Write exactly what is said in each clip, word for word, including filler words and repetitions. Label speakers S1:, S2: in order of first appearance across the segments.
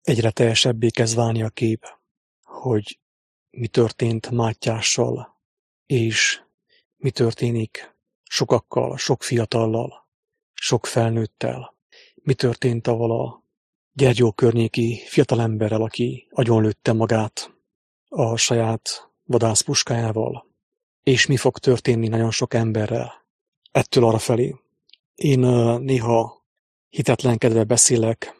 S1: Egyre teljesebbé kezd válni a kép, hogy mi történt Mátyással, és mi történik sokakkal, sok fiatallal, sok felnőttel. Mi történt avval a Gyergyó környéki fiatalemberrel, aki agyonlőtte magát a saját vadászpuskájával, és mi fog történni nagyon sok emberrel ettől arra felé. Én uh, néha hitetlenkedve beszélek,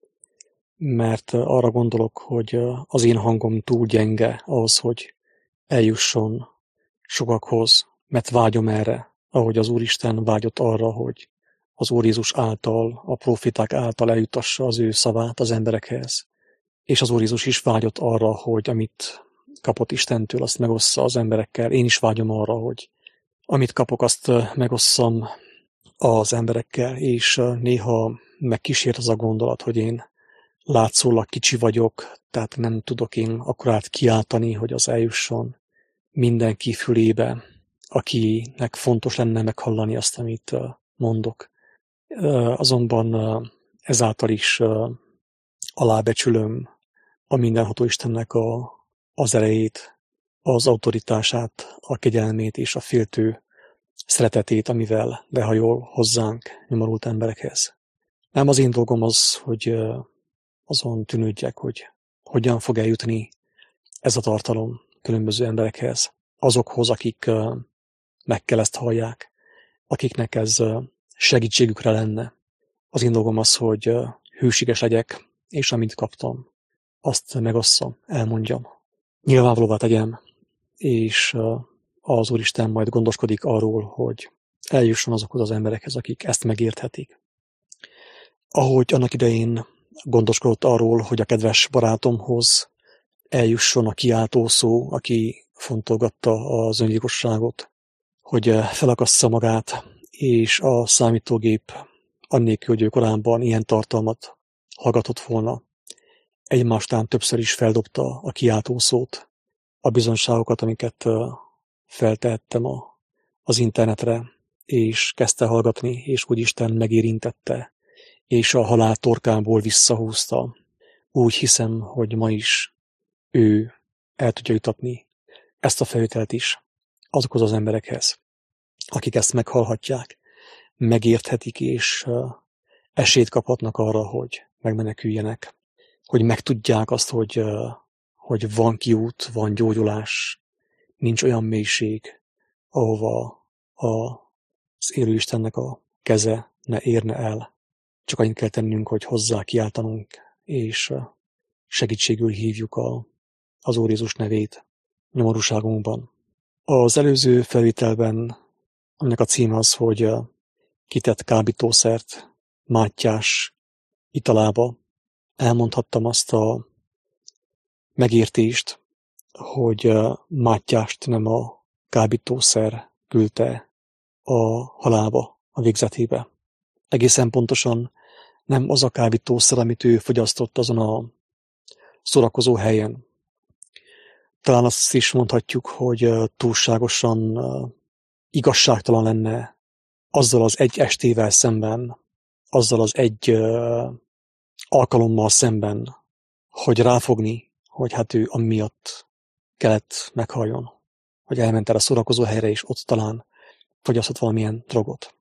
S1: mert uh, arra gondolok, hogy uh, az én hangom túl gyenge ahhoz, hogy eljusson sokakhoz, mert vágyom erre, ahogy az Úristen vágyott arra, hogy az Úr Jézus által, a profiták által eljutassa az ő szavát az emberekhez. És az Úr Jézus is vágyott arra, hogy amit kapott Istentől, azt megossza az emberekkel. Én is vágyom arra, hogy amit kapok, azt megosszam az emberekkel, és néha megkísért az a gondolat, hogy én látszólag kicsi vagyok, tehát nem tudok én akkorát kiáltani, hogy az eljusson mindenki fülébe, akinek fontos lenne meghallani azt, amit mondok. Azonban ezáltal is alábecsülöm a mindenható Istennek a, az erejét, az autoritását, a kegyelmét és a féltő szeretetét, amivel behajol hozzánk, nyomorult emberekhez. Nem az én dolgom az, hogy azon tűnődjek, hogy hogyan fog eljutni ez a tartalom különböző emberekhez, azokhoz, akik meg kell ezt hallják, akiknek ez segítségükre lenne. Az én dolgom az, hogy hűséges legyek, és amit kaptam, azt megosszam, elmondjam. Nyilvánvalóvá tegyem, és az Úristen majd gondoskodik arról, hogy eljusson azokhoz az emberekhez, akik ezt megérthetik. Ahogy annak idején gondoskodott arról, hogy a kedves barátomhoz eljusson a kiáltó szó, aki fontolgatta az öngyilkosságot, hogy felakassza magát, és a számítógép annélkül, hogy ő korábban ilyen tartalmat hallgatott volna, egymástán többször is feldobta a kiáltó szót, a bizonyságokat, amiket feltehettem a, az internetre, és kezdte hallgatni, és úgy Isten megérintette, és a halál torkából visszahúzta. Úgy hiszem, hogy ma is ő el tudja jutatni ezt a felvételt is azokhoz az emberekhez, akik ezt meghallhatják, megérthetik, és esélyt kaphatnak arra, hogy megmeneküljenek, hogy megtudják azt, hogy, hogy van kiút, van gyógyulás, nincs olyan mélység, ahova az élő Istennek a keze ne érne el. Csak annyit kell tennünk, hogy hozzá kiáltanunk, és segítségül hívjuk a, az Úr Jézus nevét nyomorúságunkban. Az előző felvételben, aminek a címe az, hogy kitett kábítószert Mátyás italába, elmondhattam azt a megértést, hogy Mátyást nem a kábítószer küldte a halálba, a végzetébe. Egészen pontosan nem az a kábítószer, amit ő fogyasztott azon a szórakozó helyen. Talán azt is mondhatjuk, hogy túlságosan igazságtalan lenne azzal az egy estével szemben, azzal az egy alkalommal szemben, hogy ráfogni, hogy hát ő amiatt kellett meghalljon, hogy elment el a szórakozó helyre, és ott talán fogyasztott valamilyen drogot.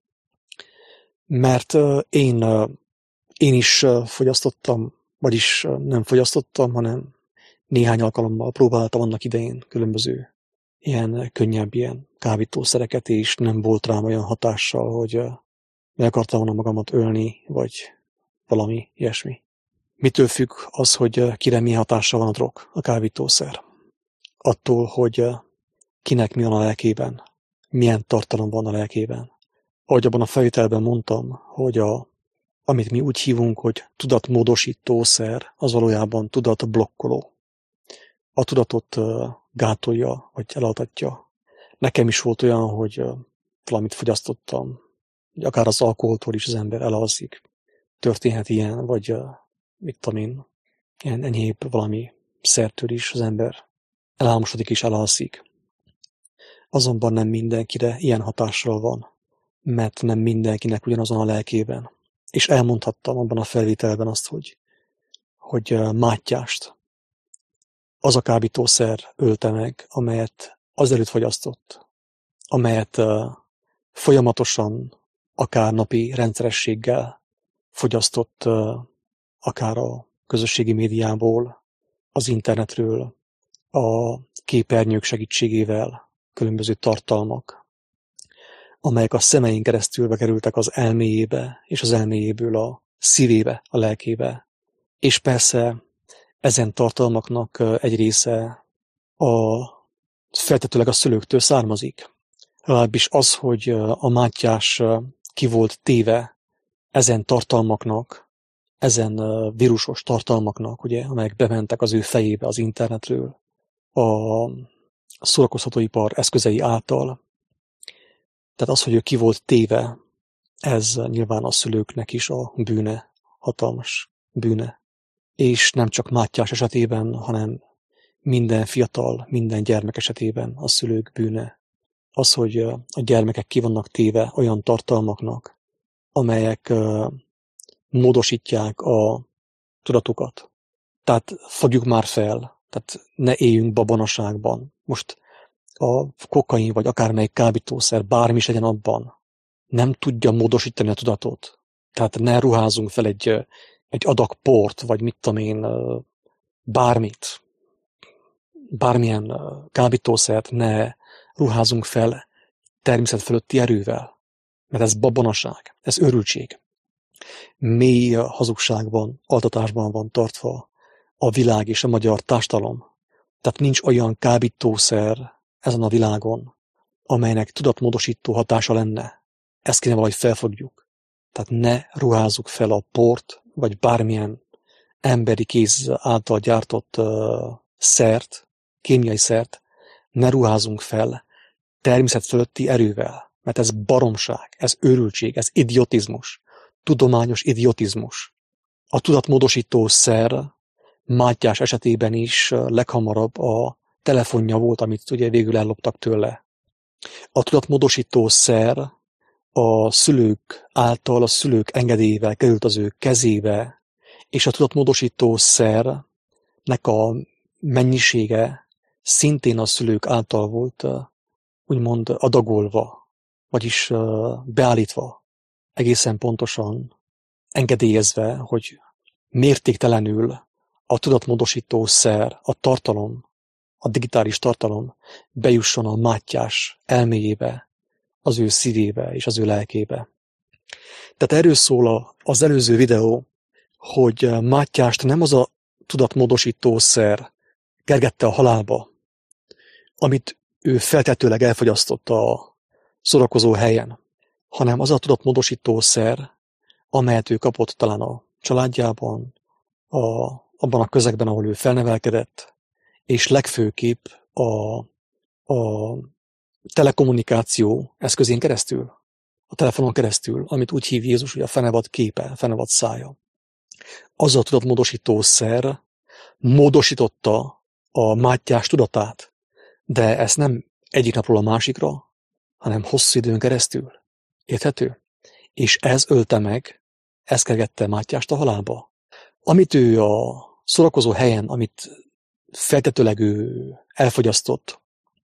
S1: Mert én, én is fogyasztottam, vagyis nem fogyasztottam, hanem néhány alkalommal próbáltam annak idején különböző ilyen könnyebb ilyen kábítószereket, és nem volt rám olyan hatással, hogy meg akartam volna magamat ölni, vagy valami ilyesmi. Mitől függ az, hogy kire milyen hatással van a drog, a kábítószer? Attól, hogy kinek mi van a lelkében, milyen tartalom van a lelkében. Ahogy abban a felvételben mondtam, hogy a, amit mi úgy hívunk, hogy tudatmódosítószer, az valójában tudatblokkoló. A tudatot gátolja, vagy elaltatja. Nekem is volt olyan, hogy valamit fogyasztottam, akár az alkoholtól is az ember elalszik. Történhet ilyen, vagy mit tudom én, ilyen enyhébb valami szertől is az ember elálmosodik és elalszik. Azonban nem mindenkire ilyen hatással van, mert nem mindenkinek ugyanazon a lelkében. És elmondhattam abban a felvételben azt, hogy, hogy Mátyást az a kábítószer ölte meg, amelyet azelőtt fogyasztott, amelyet folyamatosan, akár napi rendszerességgel fogyasztott, akár a közösségi médiából, az internetről, a képernyők segítségével, különböző tartalmak, amelyek a szemein keresztül bekerültek az elméjébe, és az elméjéből a szívébe, a lelkébe. És persze ezen tartalmaknak egy része a, feltetőleg a szülőktől származik. Legalábbis az, hogy a Mátyás ki volt téve ezen tartalmaknak, ezen vírusos tartalmaknak, ugye, amelyek bementek az ő fejébe az internetről, a szórakoztatóipar eszközei által. Tehát az, hogy ő ki volt téve, ez nyilván a szülőknek is a bűne, hatalmas bűne. És nem csak Mátyás esetében, hanem minden fiatal, minden gyermek esetében a szülők bűne. Az, hogy a gyermekek ki vannak téve olyan tartalmaknak, amelyek módosítják a tudatukat. Tehát fogjuk már fel, tehát ne éljünk babonaságban. Most a kokain vagy akármelyik kábítószer, bármi is legyen abban, nem tudja módosítani a tudatot. Tehát ne ruházunk fel egy, egy adag port, vagy mit tudom én, bármit, bármilyen kábítószert ne ruházunk fel természet fölötti erővel. Mert ez babonaság, ez őrültség. Mély hazugságban, altatásban van tartva a világ és a magyar társadalom. Tehát nincs olyan kábítószer ezen a világon, amelynek tudatmódosító hatása lenne. Ezt kéne valahogy felfogjuk. Tehát ne ruházzuk fel a port, vagy bármilyen emberi kéz által gyártott uh, szert, kémiai szert, ne ruházunk fel természet fölötti erővel. Mert ez baromság, ez őrültség, ez idiotizmus, tudományos idiotizmus. A tudatmódosító szer Mátyás esetében is leghamarabb a telefonja volt, amit ugye végül elloptak tőle. A tudatmódosító szer a szülők által, a szülők engedélyével került az ő kezébe, és a tudatmódosító szernek a mennyisége szintén a szülők által volt úgymond adagolva, vagyis beállítva, egészen pontosan engedélyezve, hogy mértéktelenül a tudatmódosító szer, a tartalom, a digitális tartalom bejusson a Mátyás elméjébe, az ő szívébe és az ő lelkébe. Tehát erről szól az előző videó, hogy Mátyást nem az a tudatmódosító szer kergette a halálba, amit ő feltetőleg elfogyasztott a szórakozó helyen, hanem az a tudatmódosító szer, amelyet ő kapott talán a családjában, a, abban a közegben, ahol ő felnevelkedett, és legfőképp a, a telekommunikáció eszközén keresztül, a telefonon keresztül, amit úgy hív Jézus, hogy a fenevad képe, a fenevad szája. Az a tudatmódosító szer módosította a Mátyás tudatát, de ezt nem egyik napról a másikra, hanem hosszú időn keresztül. Érthető? És ez ölte meg, ez kergette Mátyást a halálba. Amit ő a szórakozó helyen, amit feltetőleg ő elfogyasztott,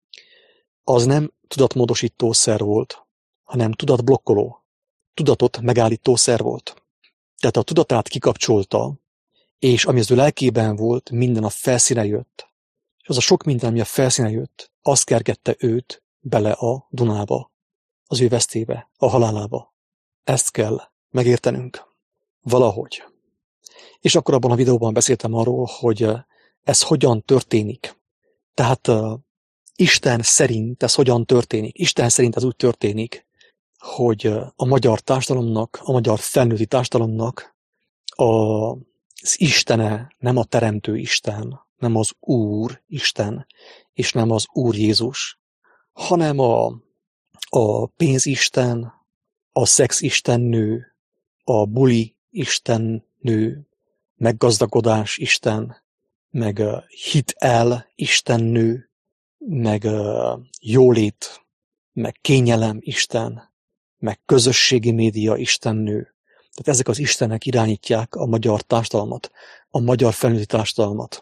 S1: az nem tudatmódosító szer volt, hanem tudatblokkoló, tudatot megállító szer volt. Tehát a tudatát kikapcsolta, és ami az ő lelkében volt, minden a felszíne jött. És az a sok minden, ami a felszíne jött, az kergette őt bele a Dunába, az ő vesztébe, a halálába. Ezt kell megértenünk. Valahogy. És akkor abban a videóban beszéltem arról, hogy ez hogyan történik. Tehát uh, Isten szerint ez hogyan történik. Isten szerint ez úgy történik, hogy uh, a magyar társadalomnak, a magyar felnőtti társadalomnak a, az Istene nem a teremtő Isten, nem az Úr Isten, és nem az Úr Jézus, hanem a, a pénzisten, a szexistennő, a buli istennő, meg gazdagodás isten, meg uh, hitel istennő, meg uh, jólét, meg kényelem isten, meg közösségi média istennő. Tehát ezek az istenek irányítják a magyar társadalmat, a magyar felnőtti társadalmat.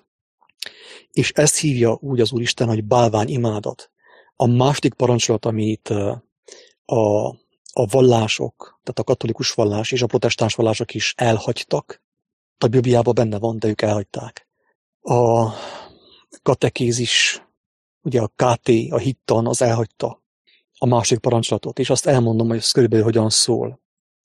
S1: És ezt hívja úgy az Úristen, hogy bálványimádat. A második parancsolat, amit a, a vallások, tehát a katolikus vallás és a protestáns vallások is elhagytak, a Bibliában benne van, de ők elhagyták. A katekézis, ugye a ká té, a hittan, az elhagyta a második parancsolatot, és azt elmondom, hogy ez körülbelül hogyan szól.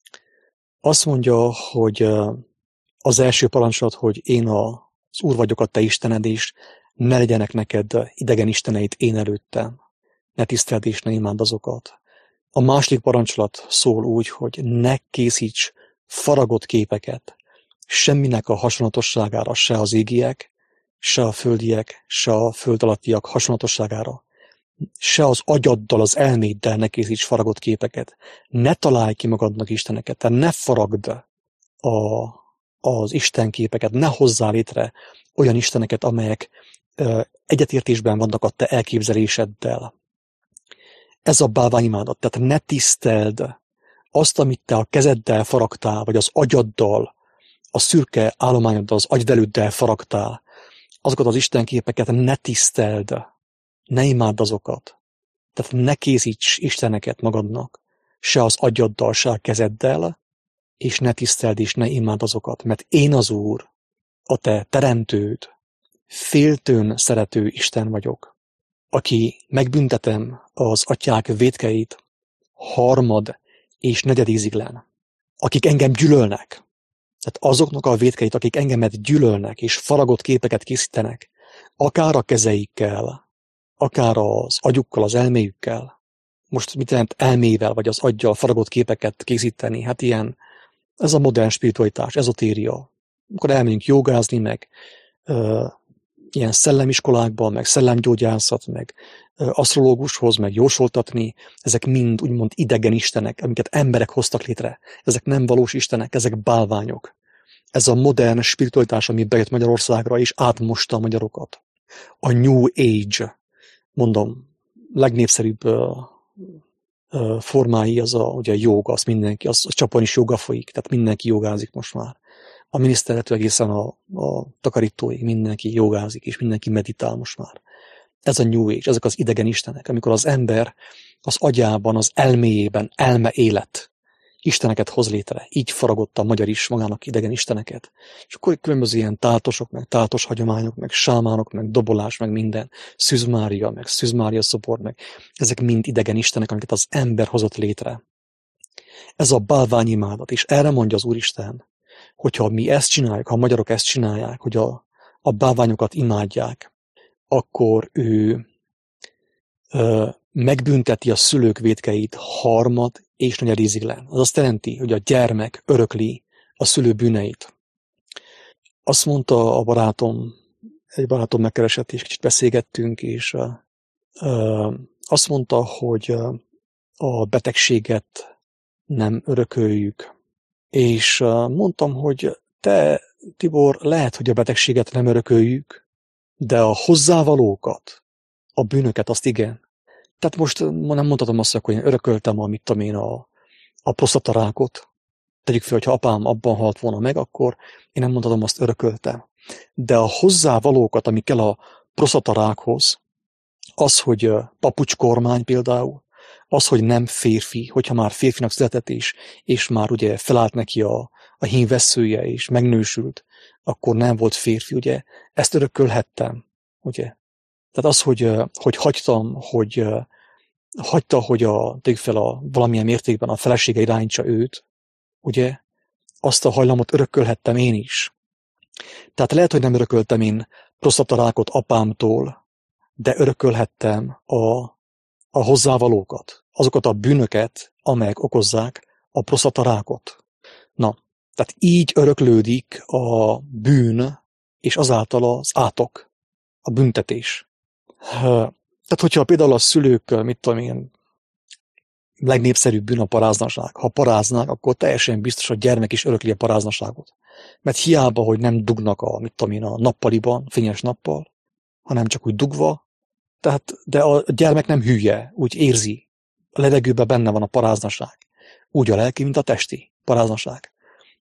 S1: Azt mondja, hogy az első parancsolat, hogy én az Úr vagyok a te Istened, és ne legyenek neked idegen isteneit én előttem. Ne tiszteld és ne imádd azokat. A második parancsolat szól úgy, hogy ne készíts faragott képeket, semminek a hasonlatosságára, se az égiek, se a földiek, se a föld alattiak hasonlatosságára, se az agyaddal, az elméddel ne készíts faragott képeket. Ne találj ki magadnak isteneket, tehát ne faragd a, az istenképeket, ne hozzá létre olyan isteneket, amelyek ö, egyetértésben vannak a te elképzeléseddel. Ez a bálványimádat, tehát ne tiszteld azt, amit te a kezeddel faragtál, vagy az agyaddal, a szürke állományoddal, az agyvelőddel faragtál, azokat az istenképeket ne tiszteld, ne imádd azokat. Tehát ne készíts isteneket magadnak, se az agyaddal, se a kezeddel, és ne tiszteld és ne imádd azokat, mert én az Úr, a te teremtőd, féltőn szerető Isten vagyok, aki megbüntetem az atyák vétkeit harmad és negyedíziglen, akik engem gyűlölnek. Tehát azoknak a vétkeit, akik engemet gyűlölnek és faragott képeket készítenek, akár a kezeikkel, akár az agyukkal, az elméjükkel. Most mit jelent elmével, vagy az aggyal faragott képeket készíteni? Hát ilyen, ez a modern spiritualitás, ezotéria. Amikor elmegyünk jogázni, meg ö, ilyen szellemiskolákban, meg szellemgyógyászat, meg ö, asztrológushoz, meg jósoltatni, ezek mind úgymond idegen istenek, amiket emberek hoztak létre. Ezek nem valós istenek, ezek bálványok. Ez a modern spiritualitás, ami bejött Magyarországra, és átmosta a magyarokat. A New Age, mondom, legnépszerűbb uh, uh, formái az a, ugye a jóga, az mindenki, az, az csapon is jóga folyik, tehát mindenki jogázik most már. A miniszteretől egészen a, a takarítóig mindenki jogázik, és mindenki meditál most már. Ez a New Age, ezek az idegen istenek, amikor az ember az agyában, az elméjében, elme élet isteneket hoz létre. Így faragott a magyar is magának idegen isteneket. És akkor különböző ilyen táltosok, meg táltos hagyományok, meg sámánok, meg dobolás, meg minden, Szűzmária, meg Szűzmária szobor, meg ezek mind idegen istenek, amiket az ember hozott létre. Ez a bálványimádat, és erre mondja az Úristen, hogyha mi ezt csináljuk, ha a magyarok ezt csinálják, hogy a, a bálványokat imádják, akkor ő ö, megbünteti a szülők vétkeit harmad és negyedíziglen. Az azt jelenti, hogy a gyermek örökli a szülő bűneit. Azt mondta a barátom, egy barátom megkeresett, és kicsit beszélgettünk, és uh, uh, azt mondta, hogy uh, a betegséget nem örököljük. És uh, mondtam, hogy te, Tibor, lehet, hogy a betegséget nem örököljük, de a hozzávalókat, a bűnöket, azt igen. Tehát most nem mondhatom azt, hogy én örököltem a, mit tudom én, a, a prostatarákot. Tegyük fel, hogyha apám abban halt volna meg, akkor én nem mondhatom azt, örököltem. De a hozzávalókat, ami kell a prostatarákhoz, az, hogy papucskormány például, az, hogy nem férfi, hogyha már férfinak született is, és már ugye felállt neki a, a hímvesszője, és megnősült, akkor nem volt férfi, ugye, ezt örökölhettem, ugye. Tehát az, hogy, hogy hagytam, hogy hagyta, hogy a, tegyük fel a, valamilyen mértékben a felesége irányítsa őt, ugye, azt a hajlamot örökölhettem én is. Tehát lehet, hogy nem örököltem én prostatarákot apámtól, de örökölhettem a, a hozzávalókat, azokat a bűnöket, amelyek okozzák a prostatarákot. Na, tehát így öröklődik a bűn, és azáltal az átok, a büntetés. Tehát, hogyha például a szülők, mit tudom én, legnépszerűbb bűn a paráznaság. Ha paráznák, akkor teljesen biztos, a gyermek is örökli a paráznaságot. Mert hiába, hogy nem dugnak a, mit tudom én, a nappaliban, fényes nappal, hanem csak úgy dugva, tehát, de a gyermek nem hülye, úgy érzi. A levegőben benne van a paráznaság. Úgy a lelki, mint a testi paráznaság.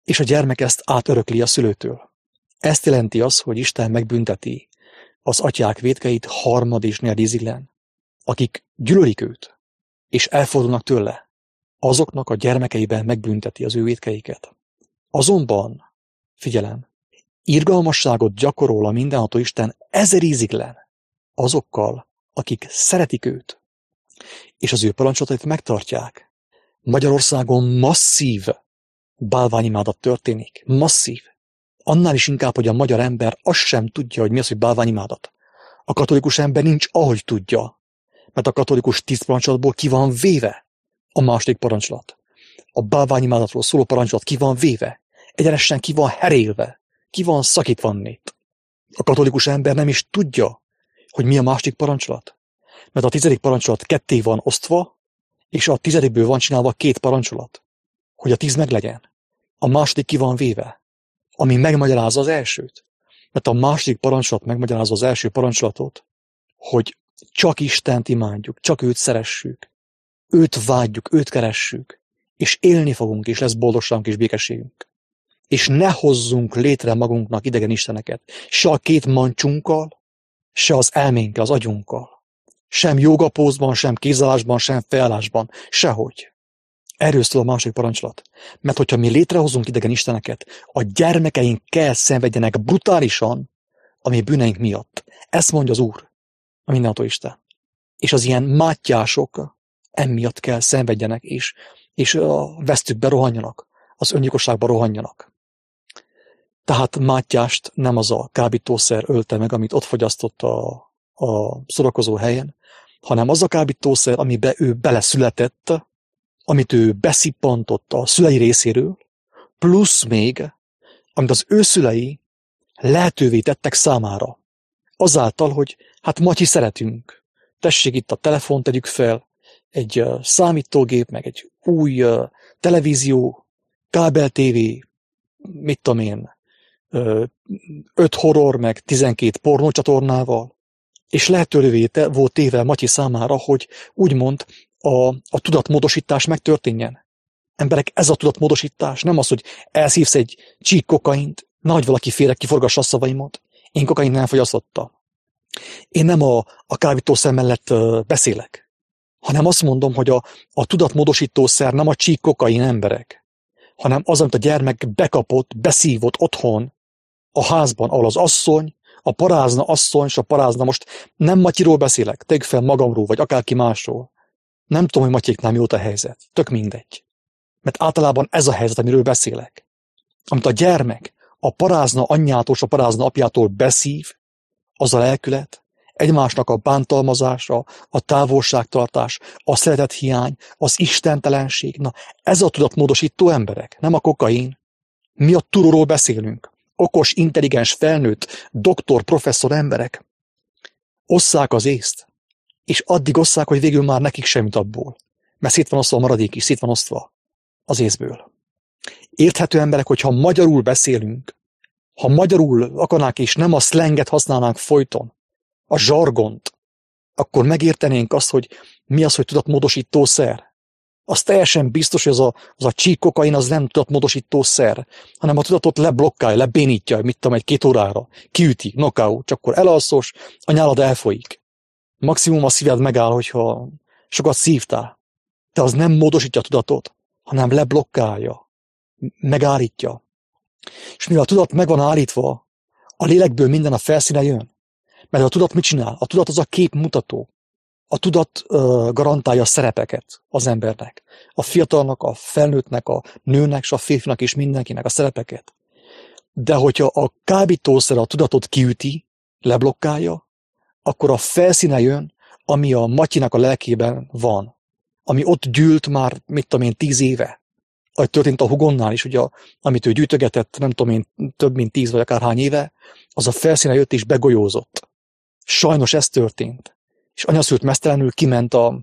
S1: és a gyermek ezt átörökli a szülőtől. Ezt jelenti az, hogy Isten megbünteti az atyák vétkeit harmad és negyedíziglen, akik gyűlölik őt, és elfordulnak tőle. Azoknak a gyermekeiben megbünteti az ő vétkeiket. Azonban, figyelem, irgalmasságot gyakorol a mindenható Isten ezer íziglen azokkal, akik szeretik őt, és az ő parancsolatait megtartják. Magyarországon masszív bálványimádat történik. Masszív. Annál is inkább, hogy a magyar ember azt sem tudja, hogy mi az, hogy bálványimádat. A katolikus ember nincs, ahogy tudja, mert a katolikus tíz parancsolatból ki van véve a második parancsolat. A bálványimádatról szóló parancsolat ki van véve, egyenesen ki van herélve, ki van szakítva annét. A katolikus ember nem is tudja, hogy mi a második parancsolat, mert a tizedik parancsolat ketté van osztva, és a tizedikből van csinálva két parancsolat, hogy a tíz meglegyen. A második ki van véve, ami megmagyarázza az elsőt. Mert a második parancsolat megmagyarázza az első parancsolatot, hogy csak Istent imádjuk, csak őt szeressük, őt vágyjuk, őt keressük, és élni fogunk, és lesz boldogságunk és békességünk. És ne hozzunk létre magunknak idegen isteneket, se a két mancsunkkal, se az elménkkel, az agyunkkal. Sem jogapózban, sem kézállásban, sem felállásban, sehogy. Erről szól a második parancsolat. Mert hogyha mi létrehozunk idegen isteneket, a gyermekeink kell szenvedjenek brutálisan a mi bűneink miatt. Ezt mondja az Úr, a mindenható Isten. És az ilyen mátyások emiatt kell szenvedjenek, és, és a vesztükbe rohanjanak, az öngyilkosságba rohanjanak. Tehát Mátyást nem az a kábítószer ölte meg, amit ott fogyasztott a, a szórakozó helyen, hanem az a kábítószer, amibe ő beleszületett, amit ő beszippantott a szülei részéről, plusz még, amit az ő szülei lehetővé tettek számára. Azáltal, hogy hát Matyi szeretünk. Tessék, itt a telefon, tegyük fel, egy uh, számítógép, meg egy új uh, televízió, kábel tévé, mit tudom én, uh, öt horror, meg tizenkét pornócsatornával, és lehetővé volt téve Matyi számára, hogy úgymond a, a tudatmódosítás megtörténjen. Emberek, ez a tudatmódosítás, nem az, hogy elszívsz egy csík kokaint, nehogy valaki félre kiforgassa a szavaimat. Én kokaint nem fogyasztottam. Én nem a, a kábítószer mellett uh, beszélek, hanem azt mondom, hogy a, a tudatmódosítószer nem a csík kokain, emberek, hanem az, amit a gyermek bekapott, beszívott otthon, a házban, ahol az asszony, a parázna asszony, és a parázna, most nem Matyiról beszélek, tegyük fel magamról, vagy akárki másról. Nem tudom, hogy Matyéknál mióta a helyzet. Tök mindegy. Mert általában ez a helyzet, amiről beszélek. Amit a gyermek a parázna anyjától és a parázna apjától beszív, az a lelkület, egymásnak a bántalmazása, a távolságtartás, a szeretethiány, az istentelenség. Na, ez a tudatmódosító, emberek, nem a kokain. Mi a turóról beszélünk. Okos, intelligens, felnőtt, doktor, professzor emberek. Osszák az észt, és addig osszák, hogy végül már nekik semmit abból. Mert szét van osztva a maradék is, szét van osztva az észből. Érthető emberek, hogyha magyarul beszélünk, ha magyarul akarnák és nem a szlenget használnánk folyton, a zsargont, akkor megértenénk azt, hogy mi az, hogy tudatmódosítószer. Az teljesen biztos, hogy az a, az a csík kokain az nem tudatmódosítószer, hanem a tudatot leblokkálja, lebénítja, mit tudom, egy két órára, kiüti, knockout, csak akkor elalszos, a nyálad elfolyik. Maximum a szíved megáll, hogyha sokat szívtál. De az nem módosítja a tudatot, hanem leblokkálja, megállítja. És mivel a tudat meg van állítva, a lélekből minden a felszíne jön. Mert a tudat mit csinál? A tudat az a képmutató. A tudat uh, garantálja a szerepeket az embernek. A fiatalnak, a felnőttnek, a nőnek, és a férfinak és mindenkinek a szerepeket. De hogyha a kábítószer a tudatot kiüti, leblokkálja, akkor a felszíne jön, ami a Matyinak a lelkében van. Ami ott gyűlt már, mit tudom én, tíz éve. Ahogy történt a Hugonnál is, ugye, amit ő gyűjtögetett, nem tudom én, több mint tíz vagy akárhány éve, az a felszíne jött és begolyózott. Sajnos ez történt. És anyaszült mesztelenül kiment a,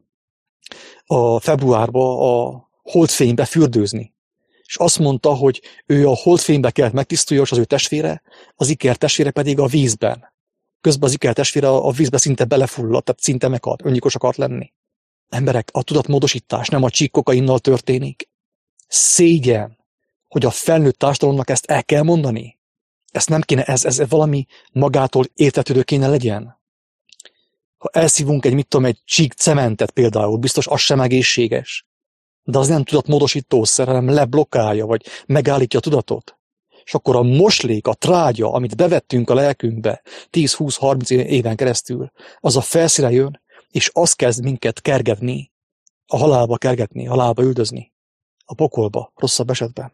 S1: a februárba a holdfénybe fürdőzni. És azt mondta, hogy ő a holdfénybe kellett megtisztuljon, és az ő testvére, az iker testvére pedig a vízben. Közben az iker testvére a vízbe szinte belefulladt, tehát szinte meghalt, öngyilkos akart lenni. Emberek, a tudatmódosítás nem a csík kokainnal történik. Szégyen, hogy a felnőtt társadalomnak ezt el kell mondani? Ezt nem kéne, ez, ez valami magától értetődő kéne legyen? Ha elszívunk egy, mit tudom, egy csík cementet például, biztos az sem egészséges. De az nem tudatmódosítószer, hanem leblokkálja, vagy megállítja a tudatot. És akkor a moslék, a trágya, amit bevettünk a lelkünkbe tíz, húsz, harminc éven keresztül, az a felszíre jön, és az kezd minket kergetni, a halálba kergetni, a halálba üldözni, a pokolba, rosszabb esetben.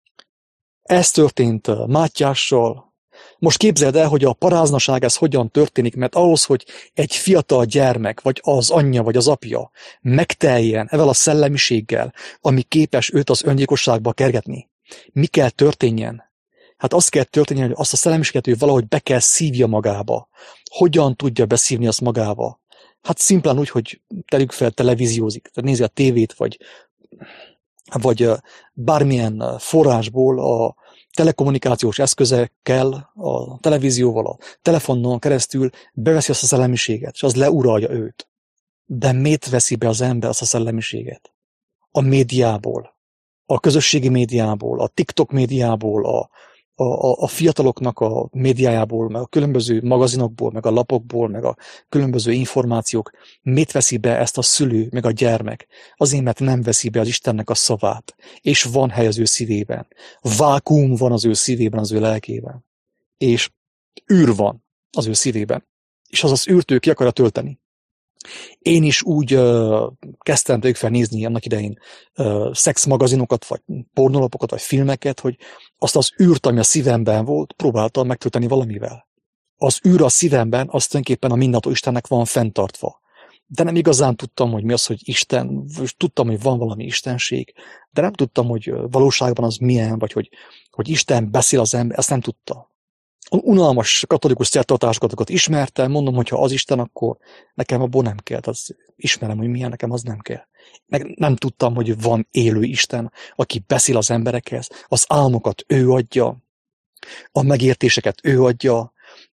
S1: Ez történt Mátyással. Most képzeld el, hogy a paráznaság ez hogyan történik, mert ahhoz, hogy egy fiatal gyermek, vagy az anyja, vagy az apja megteljen ezzel a szellemiséggel, ami képes őt az öngyilkosságba kergetni, mi kell történjen? Hát azt kell történjen, hogy azt a szellemiséget ő valahogy be kell szívja magába. Hogyan tudja beszívni azt magába? Hát szimplán úgy, hogy tegyük fel, televíziózik, tehát nézi a tévét, vagy, vagy bármilyen forrásból a telekommunikációs eszközekkel, a televízióval, a telefonon keresztül beveszi azt a szellemiséget, és az leuralja őt. De miért veszi be az ember azt a szellemiséget? A médiából, a közösségi médiából, a TikTok médiából, a, a, a fiataloknak a médiájából, meg a különböző magazinokból, meg a lapokból, meg a különböző információk. Miért veszi be ezt a szülő, meg a gyermek? Azért, mert nem veszi be az Istennek a szavát, és van hely az ő szívében. Vákuum van az ő szívében, az ő lelkében. És űr van az ő szívében. És az az űrt ő ki akarja tölteni. Én is úgy uh, kezdtem tőlük fel nézni annak idején uh, szexmagazinokat, vagy pornolapokat, vagy filmeket, hogy azt az űrt, ami a szívemben volt, próbáltam megtölteni valamivel. Az űr a szívemben, azt tulajdonképpen a mindenható Istennek van fenntartva. De nem igazán tudtam, hogy mi az, hogy Isten, tudtam, hogy van valami istenség, de nem tudtam, hogy valóságban az milyen, vagy hogy, hogy Isten beszél az ember, ezt nem tudtam. Unalmas katolikus szertartásokat ismertem, mondom, hogy ha az Isten, akkor nekem abból nem kell. Az ismerem, hogy milyen, nekem az nem kell. Meg nem tudtam, hogy van élő Isten, aki beszél az emberekhez, az álmokat ő adja, a megértéseket ő adja,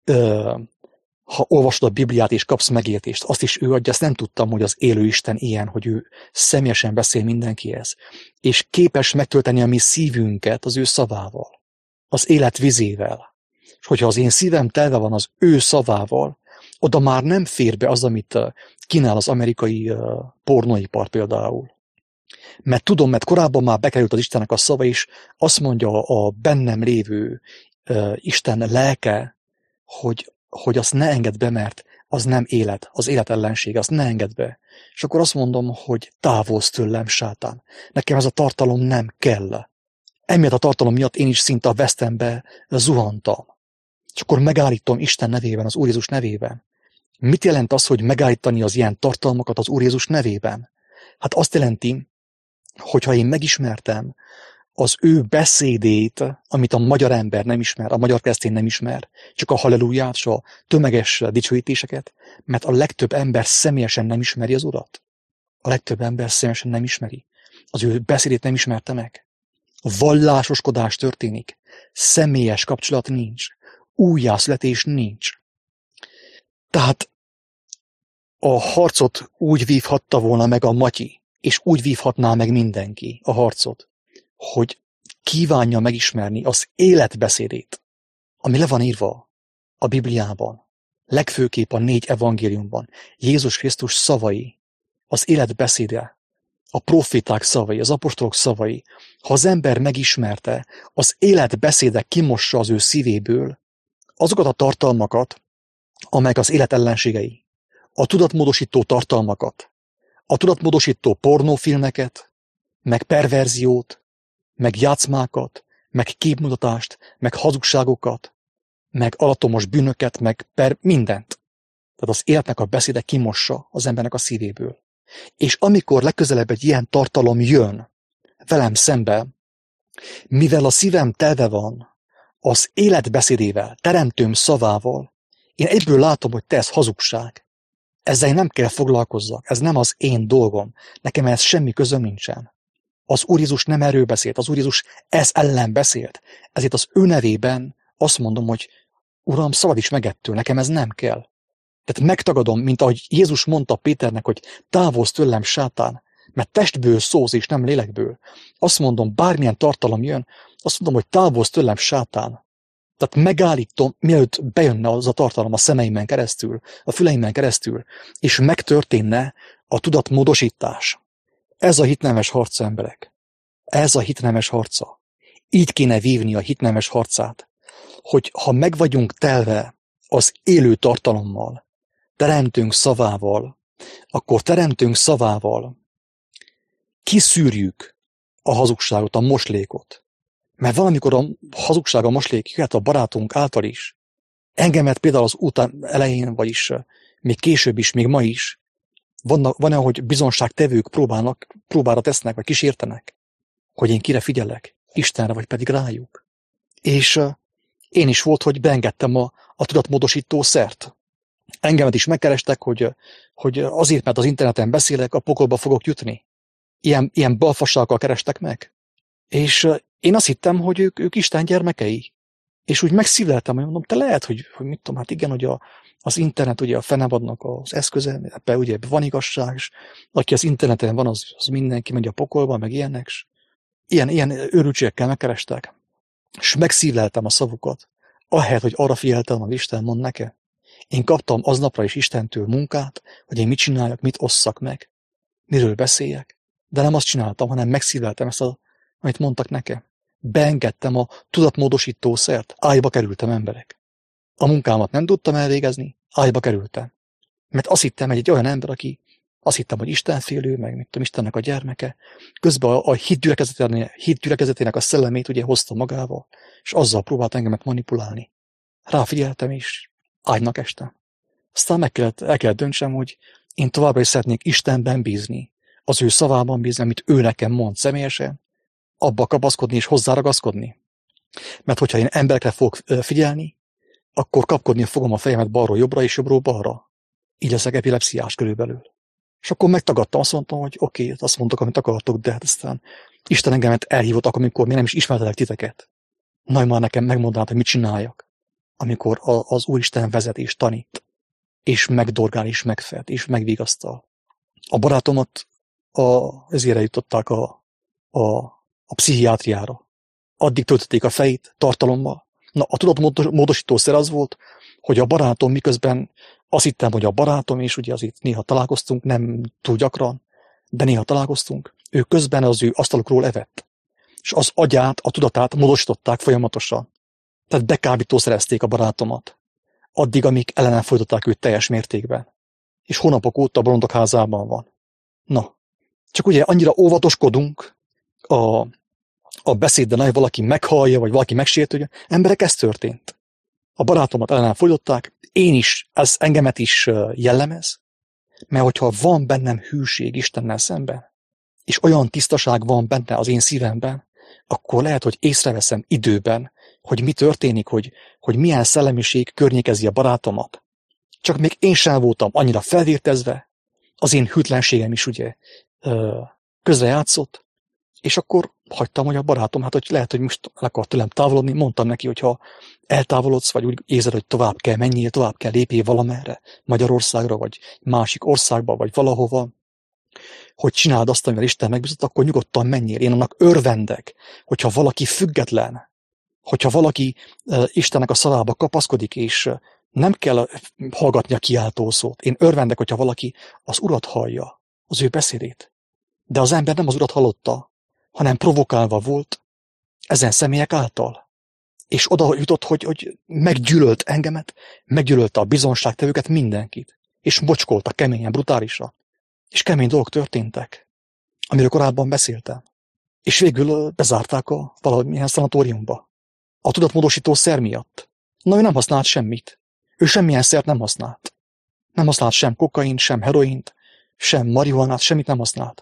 S1: ha olvasod a Bibliát és kapsz megértést, azt is ő adja, ezt nem tudtam, hogy az élő Isten ilyen, hogy ő személyesen beszél mindenkihez, és képes megtölteni a mi szívünket az ő szavával, az élet vizével. És hogyha az én szívem telve van az ő szavával, oda már nem fér be az, amit kínál az amerikai pornóipar például. Mert tudom, mert korábban már bekerült az Istennek a szava is, azt mondja a bennem lévő Isten lelke, hogy, hogy azt ne engedd be, mert az nem élet, az élet ellensége, azt ne engedd be. És akkor azt mondom, hogy távolsz tőlem, sátán. Nekem ez a tartalom nem kell. Emiatt a tartalom miatt én is szinte a vesztembe zuhantam. És akkor megállítom Isten nevében, az Úr Jézus nevében. Mit jelent az, hogy megállítani az ilyen tartalmakat az Úr Jézus nevében? Hát azt jelenti, hogyha én megismertem az ő beszédét, amit a magyar ember nem ismer, a magyar keresztény nem ismer, csak a halleluját, és a tömeges dicsőítéseket, mert a legtöbb ember személyesen nem ismeri az Urat. A legtöbb ember személyesen nem ismeri. Az ő beszédét nem ismerte meg. Vallásoskodás történik. Személyes kapcsolat nincs. Újjászületés nincs. Tehát a harcot úgy vívhatta volna meg a Matyi, és úgy vívhatná meg mindenki a harcot, hogy kívánja megismerni az életbeszédét, ami le van írva a Bibliában, legfőképp a négy evangéliumban, Jézus Krisztus szavai, az életbeszéde, a proféták szavai, az apostolok szavai. Ha az ember megismerte, az életbeszéde kimossa az ő szívéből azokat a tartalmakat, amelyek az élet ellenségei, a tudatmódosító tartalmakat, a tudatmódosító pornófilmeket, meg perverziót, meg játszmákat, meg képmutatást, meg hazugságokat, meg alatomos bűnöket, meg per mindent. Tehát az életnek a beszéde kimossa az embernek a szívéből. És amikor legközelebb egy ilyen tartalom jön velem szembe, mivel a szívem telve van az életbeszédével, teremtőm szavával, én egyből látom, hogy te ez hazugság. Ezzel nem kell foglalkozzak, ez nem az én dolgom, nekem ez semmi közöm nincsen. Az Úr Jézus nem erről beszélt, az Úr Jézus ez ellen beszélt. Ezért az ő nevében azt mondom, hogy Uram, szabad is meg ettől, nekem ez nem kell. Tehát megtagadom, mint ahogy Jézus mondta Péternek, hogy távolsz tőlem, sátán, Mert testből szóz és nem lélekből. Azt mondom, bármilyen tartalom jön, azt mondom, hogy távolsz tőlem, sátán. Tehát megállítom, mielőtt bejönne az a tartalom a szemeimen keresztül, a füleimen keresztül, és megtörténne a tudatmódosítás. Ez a hitnemes harca, emberek. Ez a hitnemes harca. Így kéne vívni a hitnemes harcát, hogy ha meg vagyunk telve az élő tartalommal, teremtünk szavával, akkor teremtünk szavával kiszűrjük a hazugságot, a moslékot. Mert valamikor a hazugság, a moslék jöhet a barátunk által is. Engemet például az után elején, vagyis még később is, még ma is, van, van ahogy bizonságtevők próbálnak, próbára tesznek, vagy kísértenek, hogy én kire figyelek, Istenre, vagy pedig rájuk. És uh, én is volt, hogy beengedtem a, a tudatmódosító szert. Engemet is megkerestek, hogy, hogy azért, mert az interneten beszélek, a pokolba fogok jutni. Ilyen, ilyen balfassággal kerestek meg. És uh, én azt hittem, hogy ők, ők Isten gyermekei. És úgy megszívleltem, hogy mondom, te lehet, hogy, hogy mit tudom, hát igen, hogy a, az internet ugye a fennállvadnak az eszköze, ebben ugye van igazság, és aki az interneten van, az, az mindenki megy a pokolba, meg ilyenek, és ilyen, ilyen őrültségekkel megkerestek. És megszívleltem a szavukat. Ahelyett, hogy arra figyeltem, hogy Isten mond nekem. Én kaptam aznapra is Istentől munkát, hogy én mit csináljak, mit osszak meg, miről beszéljek, de nem azt csináltam, hanem megszívleltem ezt, a, amit mondtak nekem. Beengedtem a tudatmódosító szert, ájba kerültem, emberek. A munkámat nem tudtam elvégezni, ájba kerültem. Mert azt hittem, hogy egy olyan ember, aki azt hittem, hogy istenfélő, meg mit tudom, Istennek a gyermeke, közben a, a hit gyülekezetének, hit gyülekezetének a szellemét ugye hozta magával, és azzal próbált engemet manipulálni. Ráfigyeltem, és ágynak estem. Aztán meg kellett, el kellett döntsem, hogy én továbbra is szeretnék Istenben bízni, az ő szavában bízni, amit ő nekem mond személyesen, abba kapaszkodni és hozzáragaszkodni. Mert hogyha én emberekre fogok figyelni, akkor kapkodni fogom a fejemet balról jobbra és jobbról balra. Így leszek epilepsziás körülbelül. És akkor megtagadtam, azt mondtam, hogy oké, okay, azt mondtok, amit akartok, de hát aztán Isten engemet elhívott akkor, amikor még nem is ismertelek titeket. Nagy már nekem megmondanád, hogy mit csináljak, amikor a, az Úristen vezet és tanít, és megdorgál, és megfed, és megvigasztal. A barátomat a, ezért jutották a, a, a pszichiátriára. Addig töltötték a fejét tartalommal. Na, a tudatmódosítószer az volt, hogy a barátom miközben azt hittem, hogy a barátom, és ugye azért néha találkoztunk, nem túl gyakran, de néha találkoztunk, ő közben az ő asztalukról evett. És az agyát, a tudatát módosították folyamatosan. Tehát bekábítószerezték a barátomat. Addig, amíg ellenen folytották őt teljes mértékben. És hónapok óta a bolondok házában van. Na, csak ugye annyira óvatoskodunk a, a beszédben, hogy valaki meghallja, vagy valaki megsértődjön. Emberek, ez történt. A barátomat ellenen folytották, én is, ez engemet is jellemez, mert hogyha van bennem hűség Istennel szemben, és olyan tisztaság van benne az én szívemben, akkor lehet, hogy észreveszem időben, hogy mi történik, hogy, hogy milyen szellemiség környékezi a barátomat. Csak még én sem voltam annyira felvértezve, az én hűtlenségem is ugye közrejátszott, és akkor hagytam, hogy a barátom, hát hogy lehet, hogy most el akar tőlem távolodni, mondtam neki, hogy ha eltávolodsz, vagy úgy érzed, hogy tovább kell menjél, tovább kell lépjél valamerre, Magyarországra, vagy másik országba, vagy valahova, hogy csináld azt, amivel Isten megbízott, akkor nyugodtan menjél. Én annak örvendek, hogyha valaki független, hogyha valaki uh, Istennek a szavába kapaszkodik, és uh, nem kell hallgatni a kiáltó szót. Én örvendek, hogyha valaki az Urat hallja, az ő beszédét. De az ember nem az Urat hallotta, hanem provokálva volt ezen személyek által. És oda jutott, hogy, hogy meggyűlölt engemet, meggyűlölte a bizonságtevőket, mindenkit. És bocskolta keményen, brutálisan. És kemény dolgok történtek, amiről korábban beszéltem. És végül bezárták a valamilyen szanatóriumba. A tudatmódosító szer miatt. Na, ő nem használt semmit. Ő semmilyen szert nem használt. Nem használt sem kokaint, sem heroint, sem marihuanát, semmit nem használt.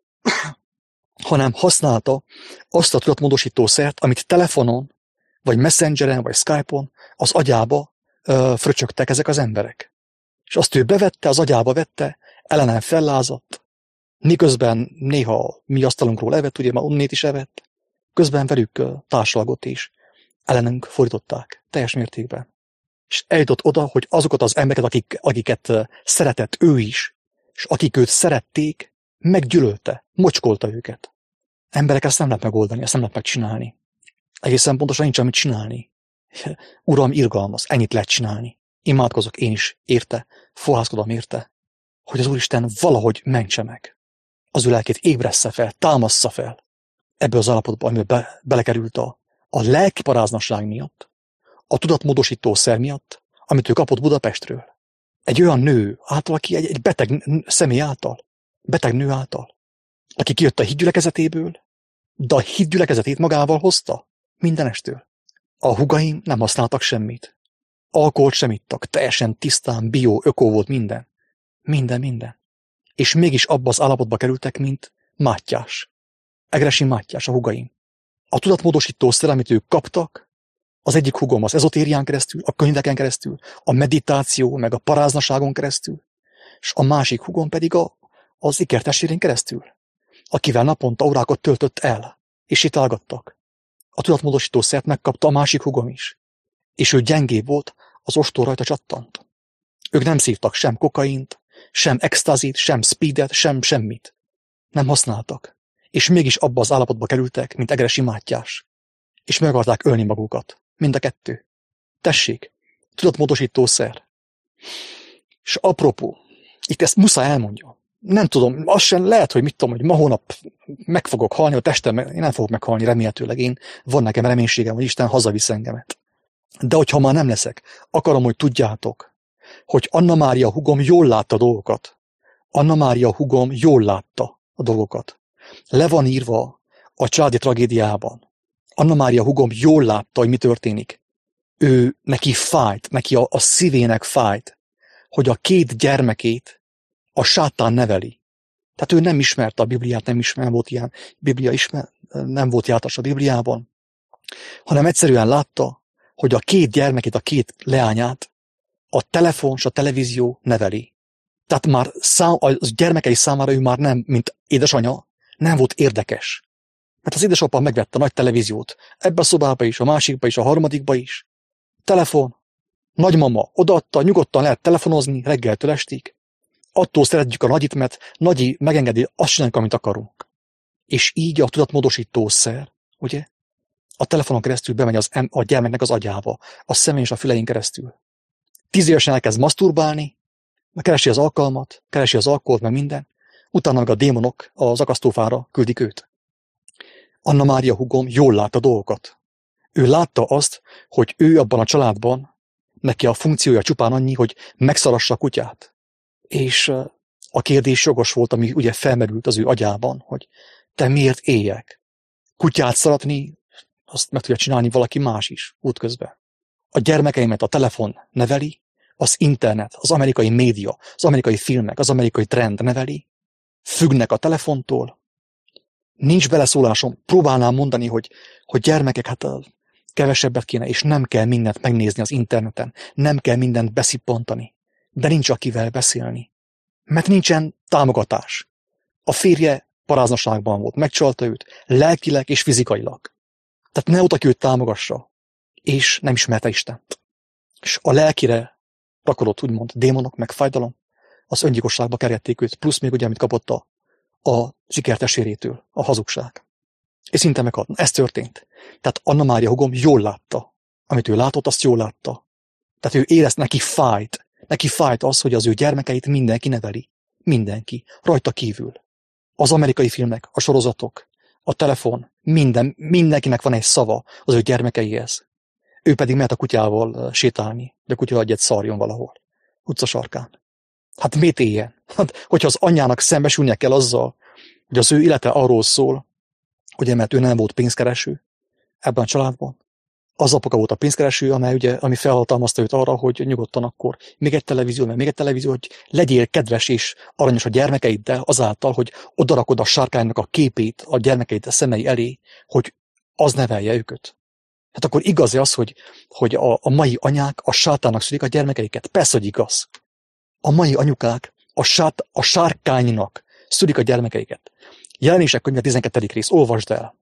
S1: Hanem használta azt a tudatmódosító szert, amit telefonon, vagy messengeren, vagy Skype-on az agyába ö, fröcsögtek ezek az emberek. És azt ő bevette, az agyába vette, ellenem fellázadt, miközben néha mi asztalunkról evett, ugye már onnét is evett, közben velük társalgott is, ellenünk fordították, teljes mértékben. És eljutott oda, hogy azokat az embereket, akik, akiket szeretett ő is, és akik őt szerették, Meggyűlölte, mocskolta őket. Emberek, ezt nem lehet megoldani, ezt nem lehet megcsinálni. Egészen pontosan nincs amit csinálni. Uram, irgalmaz, ennyit lehet csinálni. Imádkozok én is érte, fohászkodom érte, hogy az Úristen valahogy mentse meg. Az ő lelkét ébressze fel, támassza fel. Ebből az állapotban, amiben be, belekerült a, a lelki paráznasság miatt, a tudatmódosítószer miatt, amit ő kapott Budapestről. Egy olyan nő által, aki egy, egy beteg személy által, beteg nő által, aki kijött a hídgyülekezetéből, de a hídgyülekezetét magával hozta mindenestől. A húgaim nem használtak semmit. Alkoholt sem ittak, teljesen tisztán, bio, öko volt minden. Minden, minden. És mégis abba az állapotba kerültek, mint Mátyás. Egressy Mátyás, a húgaim. A tudatmódosítószer, amit ők kaptak, az egyik húgom az ezotérián keresztül, a könyveken keresztül, a meditáció, meg a paráznaságon keresztül, és a másik húgom pedig a, az ikertestvérén keresztül, akivel naponta órákat töltött el, és sétálgattak. A tudatmódosítószert megkapta a másik húgom is, és ő gyengébb volt, az ostor rajta csattant. Ők nem szívtak sem kokaint, sem extazit, sem speedet, sem semmit. Nem használtak, és mégis abba az állapotba kerültek, mint Egressy Mátyás, és meg akarták ölni magukat. Mind a kettő. Tessék, tudatmódosítószer. És apropó, itt ezt muszáj elmondja. Nem tudom, azt sem lehet, hogy mit tudom, hogy ma hónap meg fogok halni, a testem, én nem fogok meghalni remélhetőleg, én van nekem reménységem, hogy Isten hazavisz engemet. De hogyha már nem leszek, akarom, hogy tudjátok, hogy Anna Mária húgom jól látta a dolgokat. Anna Mária húgom jól látta a dolgokat. Le van írva a családi tragédiában. Anna Mária húgom jól látta, hogy mi történik. Ő, neki fájt, neki a, a szívének fájt, hogy a két gyermekét a sátán neveli. Tehát ő nem ismerte a Bibliát, nem ismer, nem volt ilyen Biblia ismer, nem volt jártas a Bibliában, hanem egyszerűen látta, hogy a két gyermekét, a két leányát a telefon és a televízió neveli. Tehát már szám, a gyermekei számára ő már nem, mint édesanya, nem volt érdekes. Mert az édesapa megvette a nagy televíziót, ebbe a szobába is, a másikba is, a harmadikba is. Telefon, nagymama odaadta, nyugodtan lehet telefonozni reggeltől estig. Attól szeretjük a nagyit, mert nagyi megengedi, azt csináljuk, amit akarunk. És így a tudatmódosítószer, ugye, a telefonon keresztül bemegy az, a gyermeknek az agyába, a szemén és a fülein keresztül. Tíz évesen elkezd maszturbálni, keresi az alkalmat, keresi az alkoholt, meg minden, utána meg a démonok az akasztófára küldik őt. Anna Mária húgom jól látta dolgokat. Ő látta azt, hogy ő abban a családban, neki a funkciója csupán annyi, hogy megszarassa a kutyát. És a kérdés jogos volt, ami ugye felmerült az ő agyában, hogy te miért éljek? Kutyát szaratni, azt meg tudja csinálni valaki más is útközben. A gyermekeimet a telefon neveli, az internet, az amerikai média, az amerikai filmek, az amerikai trend neveli, függnek a telefontól, nincs beleszólásom, próbálnám mondani, hogy, hogy gyermekek, hát kevesebbet kéne, és nem kell mindent megnézni az interneten, nem kell mindent beszippantani, de nincs akivel beszélni, mert nincsen támogatás. A férje paráznaságban volt, megcsalta őt, lelkileg és fizikailag. Tehát ne ott, aki őt támogassa, és nem ismerte Istent. És a lelkire rakodott, úgymond, démonok, meg fájdalom, az öngyilkosságba kergették őt, plusz még ugye, amit kapott a, a sikertestvérétől, a hazugság. És szinte meghalt. Ez történt. Tehát Anna Mária húgom jól látta. Amit ő látott, azt jól látta. Tehát ő érezte, neki fájt. Neki fájt az, hogy az ő gyermekeit mindenki neveli. Mindenki. Rajta kívül. Az amerikai filmek, a sorozatok, a telefon, minden, mindenkinek van egy szava az ő gyermekeihez. Ő pedig mehet a kutyával sétálni, de a kutya egyet szarjon valahol. Utca sarkán. Hát miért éljen? Hát, hogyha az anyjának szembesülnie kell azzal, hogy az ő élete arról szól, ugye, mert ő nem volt pénzkereső ebben a családban. Az apuka volt a pénzkereső, amely ugye, ami felhatalmazta őt arra, hogy nyugodtan akkor még egy televízió, meg még egy televízió, hogy legyél kedves és aranyos a gyermekeiddel azáltal, hogy odarakod a sárkánynak a képét a gyermekeid szemei elé, hogy az nevelje őket. Hát akkor igaz-e az, hogy, hogy a, a mai anyák a sátának szülik a gyermekeiket? Persze, hogy igaz. A mai anyukák a, sát, a sárkánynak szülik a gyermekeiket. Jelenések könyve tizenkettedik rész, olvasd el,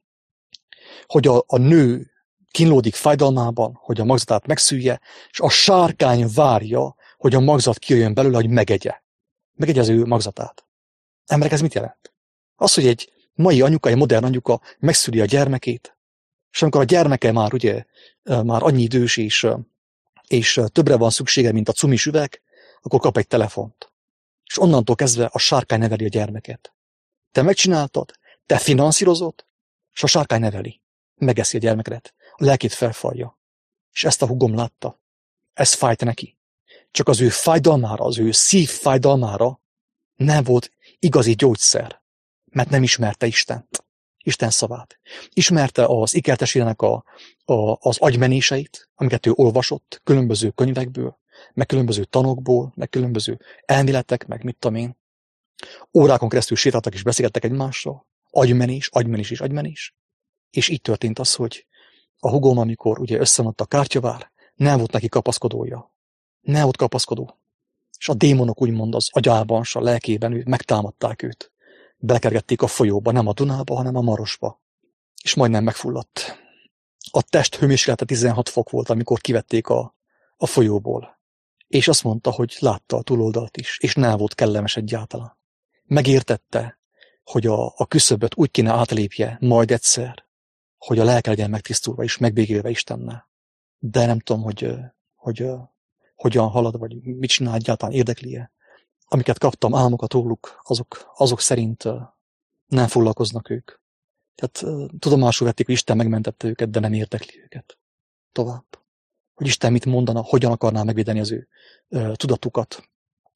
S1: hogy a, a nő kínlódik fájdalmában, hogy a magzatát megszülje, és a sárkány várja, hogy a magzat kijöjjön belőle, hogy megegye. Megegye az ő magzatát. Emberek, ez mit jelent? Az, hogy egy mai anyuka, egy modern anyuka megszüli a gyermekét, és amikor a gyermeke már ugye már annyi idős, és, és többre van szüksége, mint a cumis üveg, akkor kap egy telefont. És onnantól kezdve a sárkány neveli a gyermeket. Te megcsináltad, te finanszírozod, és a sárkány neveli. Megeszi a gyermeket, a lelkét felfalja. És ezt a húgom látta. Ez fájt neki. Csak az ő fájdalmára, az ő szív fájdalmára nem volt igazi gyógyszer, mert nem ismerte Istent, Isten szavát. Ismerte az ikertestének a, a, az agymenéseit, amiket ő olvasott különböző könyvekből, meg különböző tanokból, meg különböző elméletek, meg mit tudom én. Órákon keresztül sétáltak és beszélgettek egymással. Agymenés, agymenés és agymenés. És így történt az, hogy a hugom, amikor ugye összeadta a kártyavár, nem volt neki kapaszkodója. Nem volt kapaszkodó. És a démonok úgymond az agyában, s a lelkében őt megtámadták őt. Belekergették a folyóba, nem a Dunába, hanem a Marosba. És majdnem megfulladt. A test hőmérséklete tizenhat fok volt, amikor kivették a, a folyóból. És azt mondta, hogy látta a túloldalt is, és nem volt kellemes egyáltalán. Megértette, hogy a, a küszöböt úgy kéne átlépje majd egyszer, hogy a lelke legyen megtisztulva és megbékélve Istennel. De nem tudom, hogy, hogy, hogy hogyan halad, vagy mit csinál egyáltalán, érdekli-e. Amiket kaptam, álmokat róluk, azok, azok szerint nem foglalkoznak ők. Tehát tudomásul vették, hogy Isten megmentette őket, de nem érdekli őket tovább. Hogy Isten mit mondana, hogyan akarná megvédeni az ő uh, tudatukat,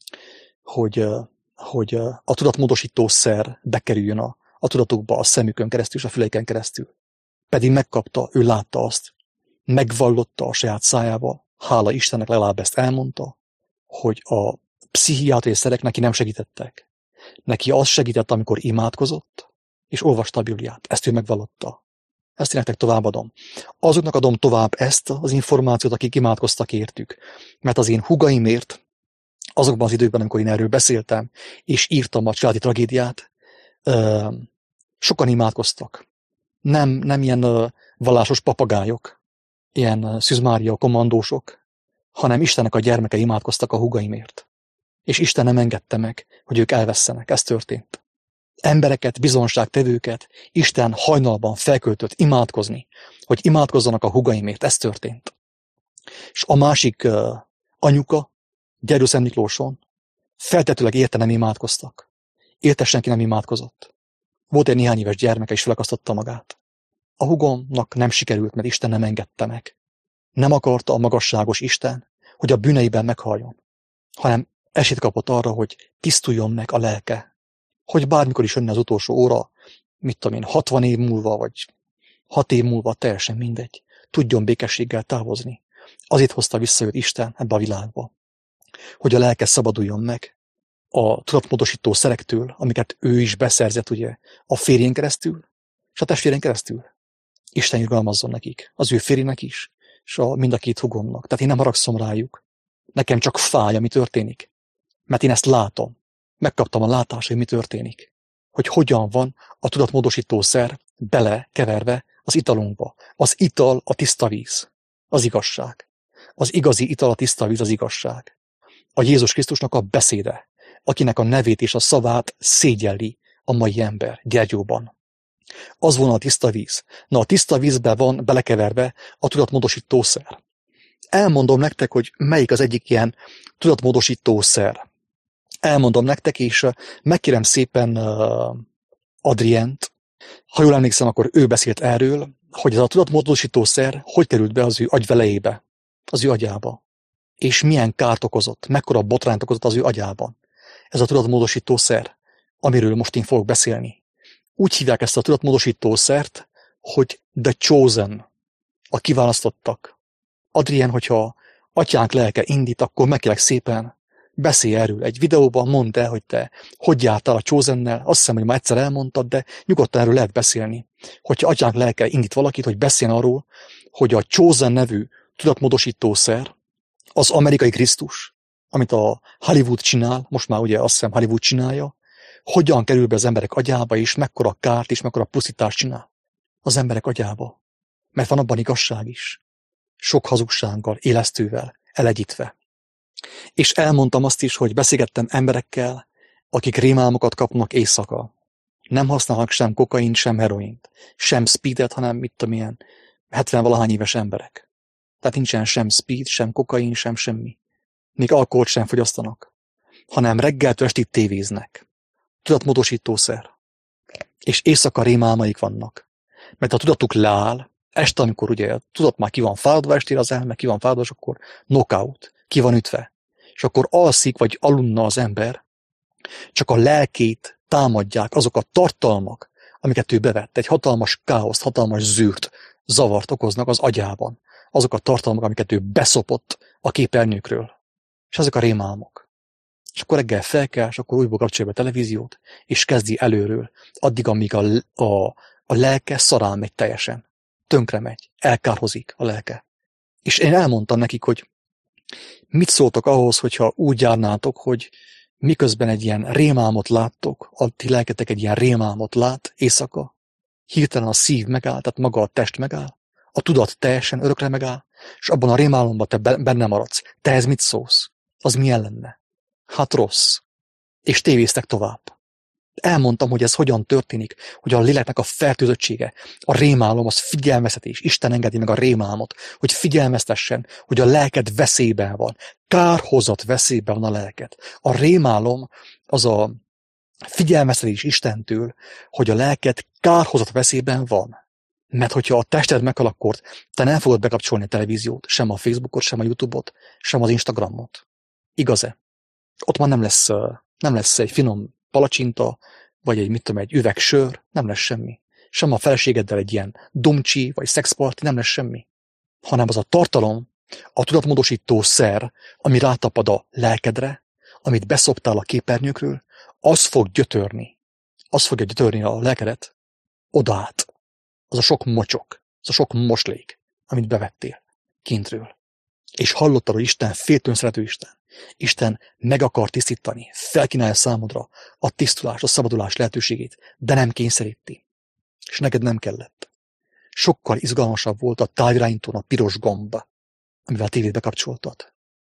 S1: hogy, uh, hogy uh, a tudatmódosító szer bekerüljön a, a tudatukba, a szemükön keresztül és a füleiken keresztül. Pedig megkapta, ő látta azt, megvallotta a saját szájával, hála Istennek legalább ezt elmondta, hogy a pszichiátriai szerek neki nem segítettek. Neki az segített, amikor imádkozott, és olvasta a Bibliát. Ezt ő megvallotta. Ezt én nektek továbbadom. Azoknak adom tovább ezt az információt, akik imádkoztak értük. Mert az én húgaimért, azokban az időkben, amikor én erről beszéltem, és írtam a családi tragédiát, sokan imádkoztak. Nem, nem ilyen vallásos papagájok, ilyen szűzmária kommandósok, hanem Istennek a gyermekei imádkoztak a húgaimért. És Isten nem engedte meg, hogy ők elvesszenek. Ez történt. Embereket, bizonságtevőket Isten hajnalban felköltött imádkozni, hogy imádkozzanak a húgaimért. Ez történt. És a másik uh, anyuka, Gyerő Szent Miklóson, feltetőleg érte nem imádkoztak. Érte senki nem imádkozott. Volt egy néhány éves gyermeke, és felakasztotta magát. A húgomnak nem sikerült, mert Isten nem engedte meg. Nem akarta a magasságos Isten, hogy a bűneiben meghaljon, hanem esélyt kapott arra, hogy tisztuljon meg a lelke. Hogy bármikor is jönne az utolsó óra, mit tudom én, hatvan év múlva, vagy hat év múlva, teljesen mindegy, tudjon békességgel távozni. Azért hozta vissza őt Isten ebbe a világba, hogy a lelke szabaduljon meg a tudatmódosító szerektől, amiket ő is beszerzett ugye a férjén keresztül, és a testvérén keresztül. Isten irgalmazzon nekik, az ő férjének is, és a mind a két hugomnak. Tehát én nem haragszom rájuk. Nekem csak fáj, ami történik. Mert én ezt látom. Megkaptam a látást, hogy mi történik. Hogy hogyan van a tudatmódosító szer belekeverve az italunkba. Az ital a tiszta víz. Az igazság. Az igazi ital a tiszta víz az igazság. A Jézus Krisztusnak a beszéde, akinek a nevét és a szavát szégyelli a mai ember Gyergyóban. Az volna a tiszta víz. Na, a tiszta vízbe van belekeverve a tudatmódosító szer. Elmondom nektek, hogy melyik az egyik ilyen tudatmódosító szer. Elmondom nektek, és megkérem szépen uh, Adrient, ha jól emlékszem, akkor ő beszélt erről, hogy ez a tudatmódosító szer hogy került be az ő agyvelejébe, az ő agyába, és milyen kárt okozott, mekkora botrányt okozott az ő agyában. Ez a tudatmódosító szer, amiről most én fogok beszélni. Úgy hívják ezt a tudatmódosító szert, hogy The Chosen, a kiválasztottak. Adrien, hogyha atyánk lelke indít, akkor megkérlek szépen, beszélj erről egy videóban, mondd el, hogy te hogy jártál a Chosennel, azt hiszem, hogy már egyszer elmondtad, de nyugodtan erről lehet beszélni. Hogyha atyánk lelke indít valakit, hogy beszéljen arról, hogy a Chosen nevű tudatmódosítószer, az amerikai Krisztus, amit a Hollywood csinál, most már ugye azt hiszem Hollywood csinálja, hogyan kerül be az emberek agyába, és mekkora kárt és mekkora pusztítást csinál az emberek agyába. Mert van abban igazság is. Sok hazugsággal, élesztővel, elegyítve. És elmondtam azt is, hogy beszélgettem emberekkel, akik rémálmokat kapnak éjszaka. Nem használnak sem kokaint, sem heroint, sem speedet, hanem mit tudom ilyen hetven-valahány éves emberek. Tehát nincsen sem speed, sem kokain, sem semmi. Még alkoholt sem fogyasztanak, hanem reggeltől estig tévéznek. Tudatmódosítószer. És éjszaka rémálmaik vannak. Mert a tudatuk leáll, este, amikor ugye a tudat már ki van fáradva, estére az elme ki van fáradva, és akkor knockout, ki van ütve. És akkor alszik, vagy alunna az ember, csak a lelkét támadják azok a tartalmak, amiket ő bevett. Egy hatalmas káoszt, hatalmas zűrt, zavart okoznak az agyában. Azok a tartalmak, amiket ő beszopott a képernyőkről. És ezek a rémálmok. És akkor reggel felkel, és akkor újból kapcsolja be a televíziót, és kezdi előről, addig, amíg a, a, a lelke szarál megy teljesen. Tönkre megy, elkárhozik a lelke. És én elmondtam nekik, hogy mit szóltok ahhoz, hogyha úgy járnátok, hogy miközben egy ilyen rémálmot láttok, a ti lelketek egy ilyen rémálmot lát éjszaka, hirtelen a szív megáll, tehát maga a test megáll, a tudat teljesen örökre megáll, és abban a rémálomban te benne maradsz. Te ez mit szólsz? Az milyen lenne? Hát rossz. És tévéztek tovább. Elmondtam, hogy ez hogyan történik, hogy a léleknek a fertőzöttsége, a rémálom, az figyelmeztetés. Isten engedi meg a rémálmot, hogy figyelmeztessen, hogy a lelked veszélyben van. Kárhozat veszélyben van a lelked. A rémálom az a figyelmeztetés Istentől, hogy a lelked kárhozat veszélyben van. Mert hogyha a tested meghal, akkor te nem fogod bekapcsolni a televíziót, sem a Facebookot, sem a YouTube-ot, sem az Instagramot. Igaz-e? Ott már nem lesz, nem lesz egy finom palacsinta, vagy egy, mit tudom, egy üveg sör, nem lesz semmi. Sem a feleségeddel egy ilyen dumcsi, vagy szexparti, nem lesz semmi. Hanem az a tartalom, a tudatmódosító szer, ami rátapad a lelkedre, amit beszoptál a képernyőkről, az fog gyötörni. Az fogja gyötörni a lelkedet odaát. Az a sok mocsok, az a sok moslék, amit bevettél kintről. És hallottad, hogy Isten féltőn szerető Isten. Isten meg akar tisztítani, felkínálja számodra a tisztulás, a szabadulás lehetőségét, de nem kényszeríti. És neked nem kellett. Sokkal izgalmasabb volt a távirányítón a piros gomb, amivel a tévét bekapcsoltad.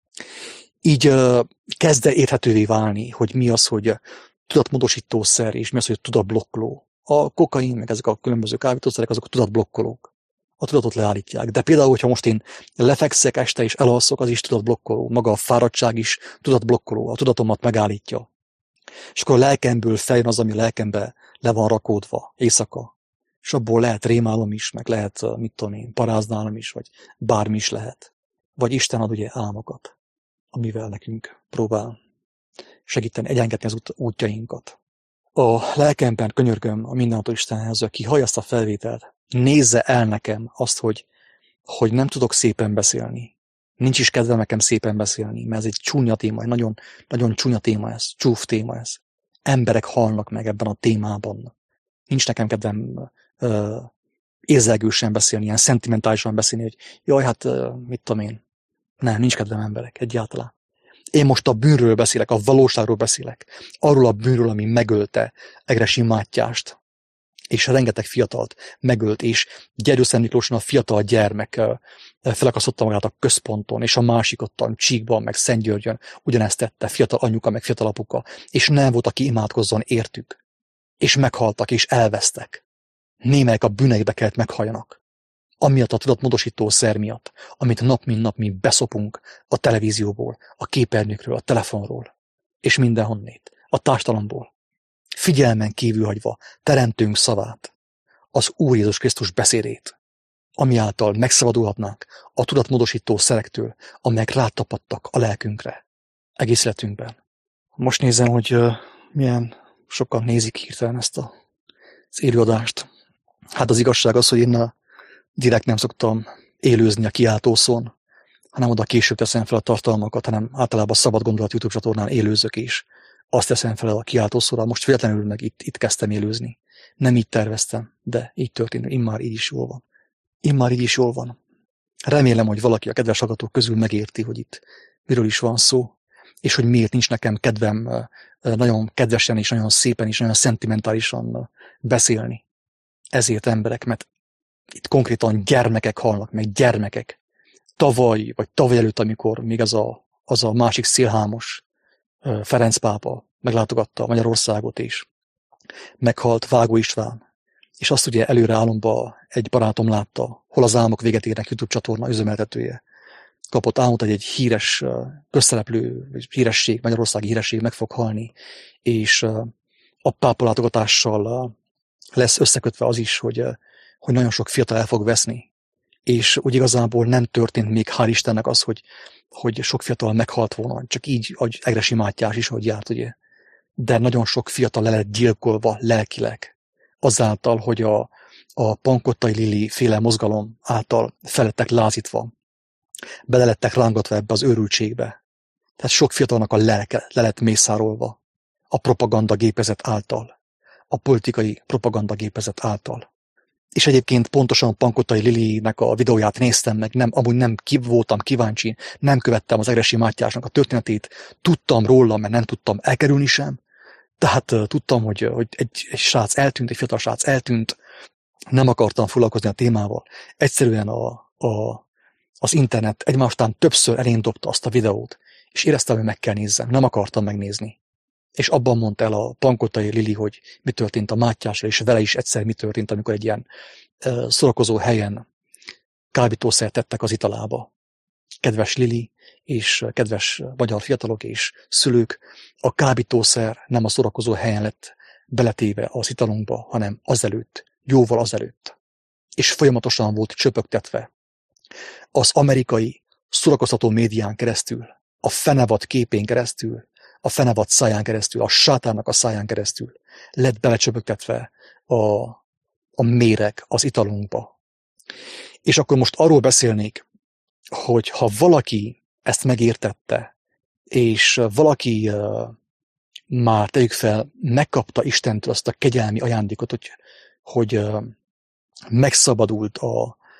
S1: Így uh, kezd érthetővé válni, hogy mi az, hogy tudatmódosítószer, és mi az, hogy tudatblokkoló. A kokain, meg ezek a különböző kábítószerek, azok a tudatblokkolók. A tudatot leállítják. De például, hogyha most én lefekszek este és elalszok, az is tudatblokkoló. Maga a fáradtság is tudatblokkoló. A tudatomat megállítja. És akkor a lelkemből feljön az, ami a lelkembe le van rakódva éjszaka. És abból lehet rémálom is, meg lehet, mit tudom én, paráználom is, vagy bármi is lehet. Vagy Isten ad ugye álmokat, amivel nekünk próbál segíteni, egyengedni az út, útjainkat. A lelkemben könyörgöm a mindenható Istenhez, aki hallja ezt a felvételt, nézze el nekem azt, hogy, hogy nem tudok szépen beszélni. Nincs is kedvem nekem szépen beszélni, mert ez egy csúnya téma, egy nagyon, nagyon csúnya téma ez, csúf téma ez. Emberek halnak meg ebben a témában. Nincs nekem kedvem uh, érzelgősen beszélni, ilyen szentimentálisan beszélni, hogy jaj, hát uh, mit tudom én. Nem, nincs kedvem emberek, egyáltalán. Én most a bűnről beszélek, a valóságról beszélek. Arról a bűnről, ami megölte Egressy Mátyást, és rengeteg fiatalt megölt, és Gyergyószent Miklóson a fiatal gyermek felakasztotta magát a központon, és a másik ott a Csíkban, meg Szentgyörgyön ugyanezt tette, fiatal anyuka, meg fiatal apuka, és nem volt, aki imádkozzon értük. És meghaltak, és elvesztek. Némelyek a bűneikbe kellett meghalljanak. Amiatt a tudatmódosító szer miatt, amit nap mint nap mi beszopunk a televízióból, a képernyőkről, a telefonról, és mindenhonnét, a társadalomból. Figyelmen kívül hagyva teremtőnk szavát, az Úr Jézus Krisztus beszédét, ami által megszabadulhatnánk a tudatmódosító szerektől, amelyek rátapadtak a lelkünkre, egész életünkben. Most nézem, hogy uh, milyen sokan nézik hirtelen ezt a, az élőadást. Hát az igazság az, hogy én a direkt nem szoktam élőzni a kiáltószón, hanem oda később teszem fel a tartalmakat, hanem általában Szabad Gondolat YouTube csatornán élőzök is. Azt teszem fel a kiáltószóra, most véletlenül meg itt, itt kezdtem élőzni. Nem így terveztem, de így történt, immár így is jól van. Immár így is jól van. Remélem, hogy valaki a kedves hallgatók közül megérti, hogy itt miről is van szó, és hogy miért nincs nekem kedvem nagyon kedvesen és nagyon szépen és nagyon szentimentálisan beszélni. Ezért emberek, mert itt konkrétan gyermekek halnak, meg gyermekek. Tavaly, vagy tavaly előtt, amikor még az a, az a másik szélhámos Ferenc pápa meglátogatta Magyarországot is. Meghalt Vágó István, és azt ugye előre álomba egy barátom látta, Hol az álmok véget érnek YouTube csatorna üzemeltetője. Kapott álmot, hogy egy híres közszereplő, híresség, magyarországi híresség meg fog halni, és a pápa látogatással lesz összekötve az is, hogy, hogy nagyon sok fiatal el fog veszni. És úgy igazából nem történt még, hál' Istennek az, hogy, hogy sok fiatal meghalt volna, csak így, ahogy Egressy Mátyás is, hogy járt, ugye. De nagyon sok fiatal le lett gyilkolva lelkileg, azáltal, hogy a, a Pankottai Lili féle mozgalom által felettek lázítva, bele lettek rángatva ebbe az őrültségbe. Tehát sok fiatalnak a lelke le lett mészárolva a propagandagépezet által, a politikai propagandagépezet által. És egyébként pontosan Pankottai Lilinek a videóját néztem meg, nem, amúgy nem ki, voltam kíváncsi, nem követtem az Egressy Mátyásnak a történetét, tudtam róla, mert nem tudtam elkerülni sem. Tehát uh, tudtam, hogy, hogy egy, egy srác eltűnt, egy fiatal srác eltűnt, nem akartam foglalkozni a témával. Egyszerűen a, a, az internet egymástán többször elén dobta azt a videót, és éreztem, hogy meg kell nézzem, nem akartam megnézni. És abban mondta el a Pankottai Lili, hogy mi történt a Mátyással, és vele is egyszer mi történt, amikor egy ilyen uh, szórakozó helyen kábítószert tettek az italába. Kedves Lili, és kedves magyar fiatalok és szülők, a kábítószer nem a szórakozó helyen lett beletéve az italunkba, hanem azelőtt, jóval azelőtt. És folyamatosan volt csöpögtetve az amerikai szórakoztató médián keresztül, a fenevad képén keresztül, a fenevad száján keresztül, a sátánnak a száján keresztül lett belecsöpögtetve a, a méreg az italunkba. És akkor most arról beszélnék, hogy ha valaki ezt megértette, és valaki uh, már tegyük fel, megkapta Istentől azt a kegyelmi ajándékot, hogy, hogy uh, megszabadult a,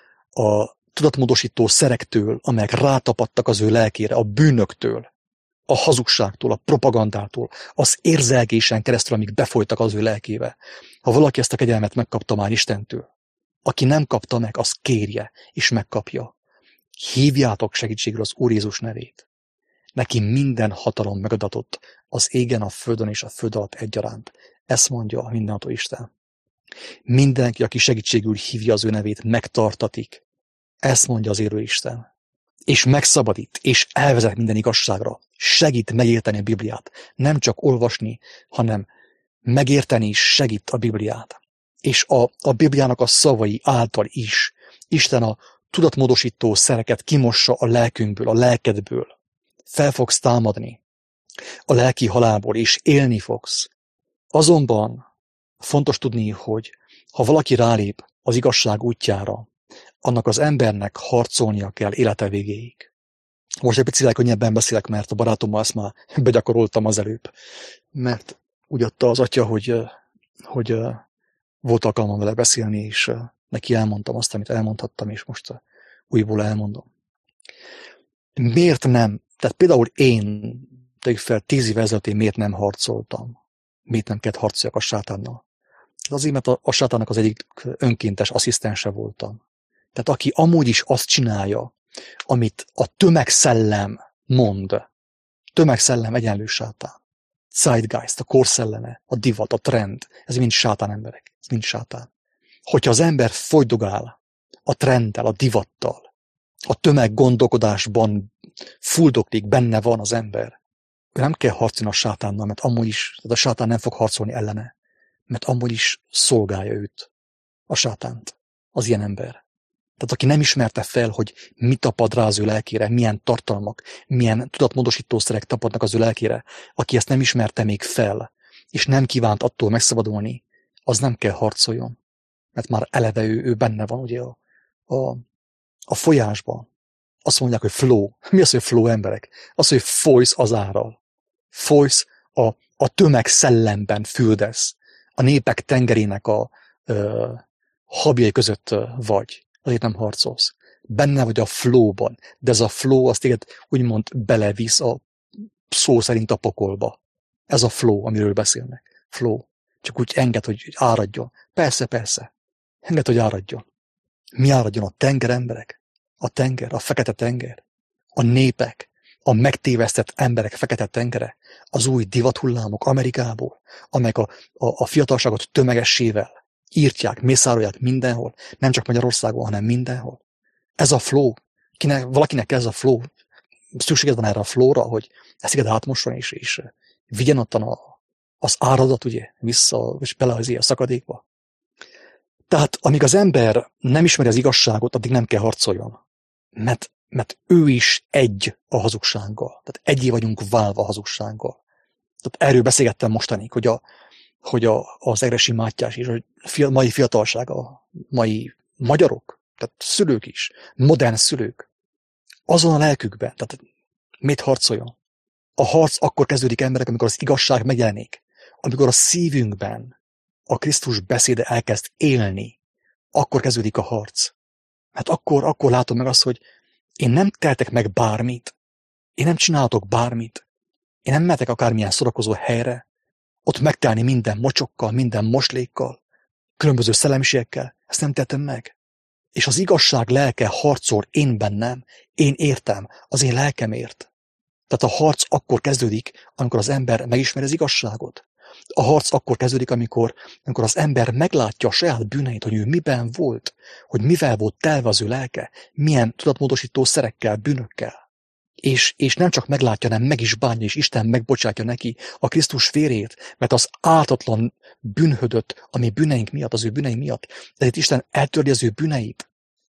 S1: a tudatmódosító szerektől, amelyek rátapadtak az ő lelkére, a bűnöktől, a hazugságtól, a propagandától, az érzelgésen keresztül, amik befolytak az ő lelkébe. Ha valaki ezt a kegyelmet megkapta már Istentől, aki nem kapta meg, az kérje, és megkapja. Hívjátok segítségre az Úr Jézus nevét. Neki minden hatalom megadatott az égen, a földön és a föld alatt egyaránt. Ezt mondja a mindenható Isten. Mindenki, aki segítségül hívja az ő nevét, megtartatik. Ezt mondja az élő Isten. És megszabadít, és elvezet minden igazságra. Segít megérteni a Bibliát. Nem csak olvasni, hanem megérteni is segít a Bibliát. És a, a Bibliának a szavai által is Isten a tudatmódosító szereket kimossa a lelkünkből, a lelkedből. Fel fogsz támadni a lelki halálból, és élni fogsz. Azonban fontos tudni, hogy ha valaki rálép az igazság útjára, annak az embernek harcolnia kell élete végéig. Most egy picit könnyebben beszélek, mert a barátommal ezt már begyakoroltam az előbb. Mert úgy adta az atya, hogy, hogy volt alkalmam vele beszélni, és neki elmondtam azt, amit elmondhattam, és most újból elmondom. Miért nem? Tehát például én, tegyük fel, tíz éve ezelőtt én miért nem harcoltam? Miért nem kellett harcoljak a sátánnal? Azért, mert a, a sátánnak az egyik önkéntes asszisztense voltam. Tehát aki amúgy is azt csinálja, amit a tömegszellem mond. Tömegszellem egyenlő sátán. Zeitgeist, a korszelleme, a divat, a trend. Ez mind sátán emberek. Ez mind sátán. Hogyha az ember folydogál a trenddel, a divattal, a tömeggondolkodásban fuldoklik, benne van az ember, nem kell harcolni a sátánnal, mert amúgy is, tehát a sátán nem fog harcolni ellene, mert amúgy is szolgálja őt, a sátánt, az ilyen ember. Tehát aki nem ismerte fel, hogy mit tapad rá az ő lelkére, milyen tartalmak, milyen tudatmódosítószerek tapadnak az ő lelkére, aki ezt nem ismerte még fel, és nem kívánt attól megszabadulni, az nem kell harcoljon. Mert már eleve ő, ő benne van, ugye a, a, a folyásban. Azt mondják, hogy flow. Mi az, hogy flow, emberek? Az, hogy folysz az árral. Folysz a, a tömeg szellemben füldesz. A népek tengerének a ö, habjai között vagy. Azért nem harcolsz. Benne vagy a flowban. De ez a flow, azt téged úgymond belevisz a szó szerint a pokolba. Ez a flow, amiről beszélnek. Flow. Csak úgy enged, hogy áradjon. Persze, persze. Enged, hogy áradjon. Mi áradjon? A tenger, emberek? A tenger, a fekete tenger. A népek, a megtévesztett emberek fekete tengere, az új divathullámok Amerikából, amelyek a, a, a fiatalságot tömegessével írtják, mészárolják mindenhol, nem csak Magyarországon, hanem mindenhol. Ez a flow, kinek, valakinek ez a flow, szükséged van erre a flowra, hogy ezt igaz átmosson és, és vigyen ottan a, az áradat, ugye, vissza, és bele az ilyen szakadékba. Tehát amíg az ember nem ismeri az igazságot, addig nem kell harcoljon. Mert, mert ő is egy a hazugsággal. Tehát egyé vagyunk válva a hazugsággal. Tehát erről beszélgettem mostanig, hogy, a, hogy a, az Egressy Mátyás és a fia, mai fiatalság, a mai magyarok, tehát szülők is, modern szülők, azon a lelkükben, tehát mit harcoljon? A harc akkor kezdődik, emberek, amikor az igazság megjelenik, amikor a szívünkben a Krisztus beszéde elkezd élni, akkor kezdődik a harc. Hát akkor, akkor látom meg azt, hogy én nem tehetek meg bármit, én nem csinálhatok bármit, én nem mehetek akármilyen szórakozó helyre, ott megtelni minden mocsokkal, minden moslékkal, különböző szellemiségekkel, ezt nem tettem meg. És az igazság lelke harcol én bennem, én értem, az én lelkemért. Tehát a harc akkor kezdődik, amikor az ember megismeri az igazságot. A harc akkor kezdődik, amikor, amikor az ember meglátja a saját bűneit, hogy ő miben volt, hogy mivel volt telve az ő lelke, milyen tudatmódosító szerekkel, bűnökkel. És, és nem csak meglátja, hanem meg is bánja, és Isten megbocsátja neki a Krisztus vérét, mert az ártatlan bűnhödött, ami bűneink miatt, az ő bűnei miatt. Ezért Isten eltörli az ő bűneit.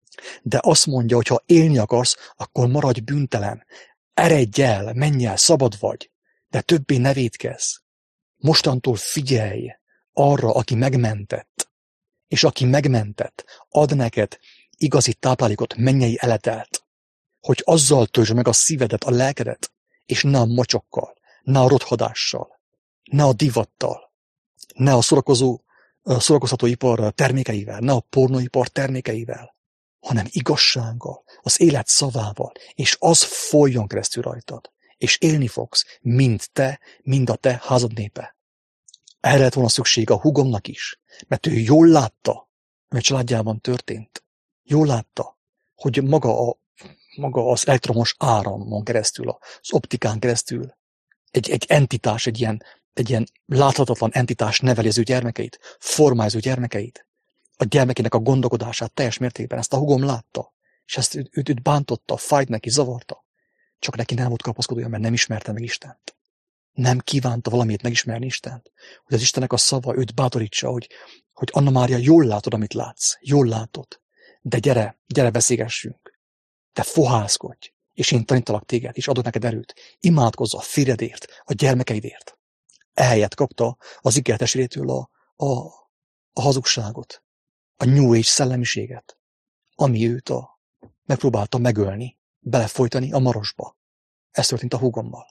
S1: De azt mondja, hogy ha élni akarsz, akkor maradj bűntelen. Eredj el, menj el, szabad vagy, de többé ne vétkezz. Mostantól figyelj arra, aki megmentett, és aki megmentett, ad neked igazi táplálékot, mennyei eletelt, hogy azzal töltsd meg a szívedet, a lelkedet, és ne a mocsokkal, ne a rothadással, ne a divattal, ne a szórakozó, szórakoztatóipar termékeivel, ne a pornóipar termékeivel, hanem igazsággal, az élet szavával, és az folyjon keresztül rajtad, és élni fogsz, mind te, mind a te házad népe. Erre lett volna szükség a húgomnak is, mert ő jól látta, ami a családjában történt. Jól látta, hogy maga, a, maga az elektromos áramon keresztül, az optikán keresztül egy, egy entitás, egy ilyen, egy ilyen láthatatlan entitás neveli az ő gyermekeit, formálja az ő gyermekeit. A gyermekének a gondolkodását teljes mértékben, ezt a húgom látta, és ezt őt, őt bántotta, fájt neki, zavarta. Csak neki nem volt kapaszkodója, mert nem ismerte meg Istent. Nem kívánta valamit megismerni Istent. Hogy az Istennek a szava őt bátorítsa, hogy, hogy Anna Mária, jól látod, amit látsz. Jól látod. De gyere, gyere beszélgessünk. Te fohászkodj, és én tanítalak téged, és adok neked erőt. Imádkozz a férjedért, a gyermekeidért. Ehelyett kapta az ígéretesérétől a, a, a hazugságot, a New Age szellemiséget, ami őt a, megpróbálta megölni, belefolytani a marosba. Ez történt a húgommal.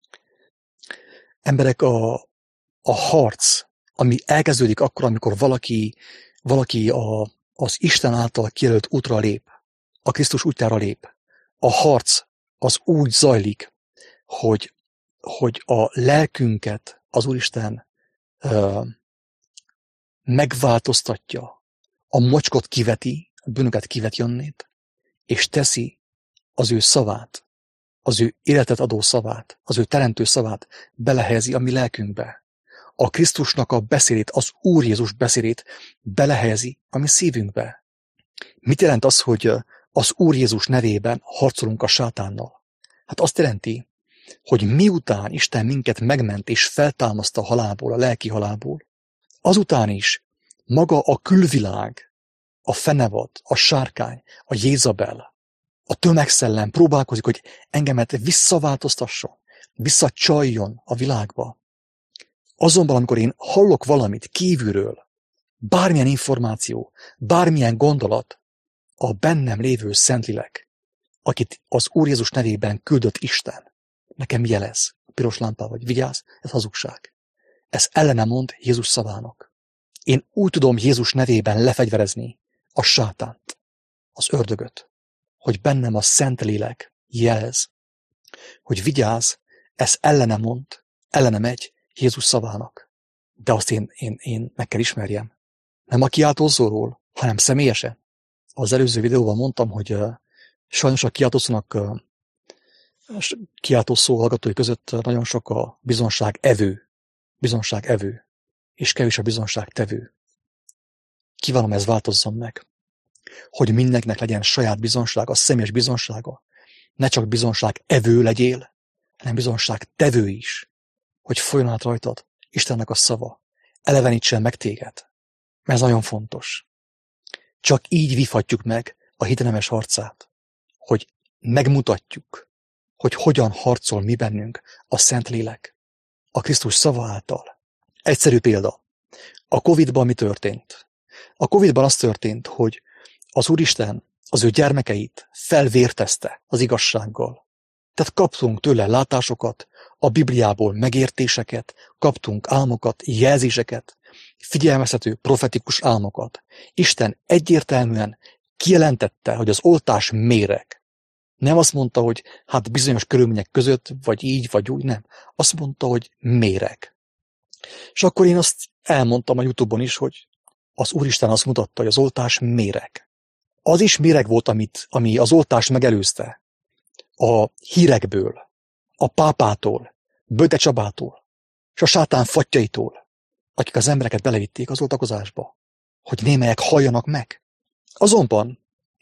S1: Emberek, a, a harc, ami elkezdődik akkor, amikor valaki, valaki a, az Isten által kijelölt útra lép, a Krisztus útjára lép. A harc az úgy zajlik, hogy, hogy a lelkünket az Úristen ö, megváltoztatja, a mocskot kiveti, a bűnöket kiveti onnét, és teszi az ő szavát, az ő életet adó szavát, az ő teremtő szavát belehelyezi a mi lelkünkbe. A Krisztusnak a beszédét, az Úr Jézus beszédét belehelyezi a mi szívünkbe. Mit jelent az, hogy az Úr Jézus nevében harcolunk a sátánnal? Hát azt jelenti, hogy miután Isten minket megment és feltámaszta a halálból, a lelki halálból, azután is maga a külvilág, a fenevad, a sárkány, a Jézabel, a tömegszellem próbálkozik, hogy engemet visszaváltoztasson, visszacsaljon a világba. Azonban, amikor én hallok valamit kívülről, bármilyen információ, bármilyen gondolat, a bennem lévő Szentlélek, akit az Úr Jézus nevében küldött Isten, nekem jelez, piros lámpával, vagy vigyázz, ez hazugság. Ez ellene mond Jézus szavának. Én úgy tudom Jézus nevében lefegyverezni a sátánt, az ördögöt, hogy bennem a Szentlélek jelez, hogy vigyázz, ez ellene mond, ellene megy Jézus szavának. De azt én, én, én meg kell ismerjem. Nem a kiáltózóról, hanem személyesen. Az előző videóban mondtam, hogy uh, sajnos a kiáltózónak uh, kiáltó szó hallgatói között nagyon sok a bizonság evő, bizonság evő, és kevés a bizonság tevő. Kívánom, ez változzon meg, hogy mindenkinek legyen saját bizonsága, személyes bizonsága, ne csak bizonság evő legyél, hanem bizonság tevő is, hogy folyjon át rajtad Istennek a szava, elevenítsen meg téged. Mert ez nagyon fontos. Csak így vívhatjuk meg a hitenemes harcát, hogy megmutatjuk, hogy hogyan harcol mi bennünk a Szentlélek, a Krisztus szava által. Egyszerű példa. A Covidban mi történt? A Covidban az történt, hogy az Úristen az ő gyermekeit felvértezte az igazsággal. Tehát kaptunk tőle látásokat, a Bibliából megértéseket, kaptunk álmokat, jelzéseket, figyelmeztető profetikus álmokat. Isten egyértelműen kijelentette, hogy az oltás méreg. Nem azt mondta, hogy hát bizonyos körülmények között, vagy így, vagy úgy, nem. Azt mondta, hogy méreg. És akkor én azt elmondtam a YouTube-on is, hogy az Úristen azt mutatta, hogy az oltás méreg. Az is méreg volt, amit, ami az oltást megelőzte. A hírekből, a pápától, Böde Csabától, és a sátán fattyaitól, akik az embereket belevitték az oltakozásba, hogy némelyek halljanak meg. Azonban,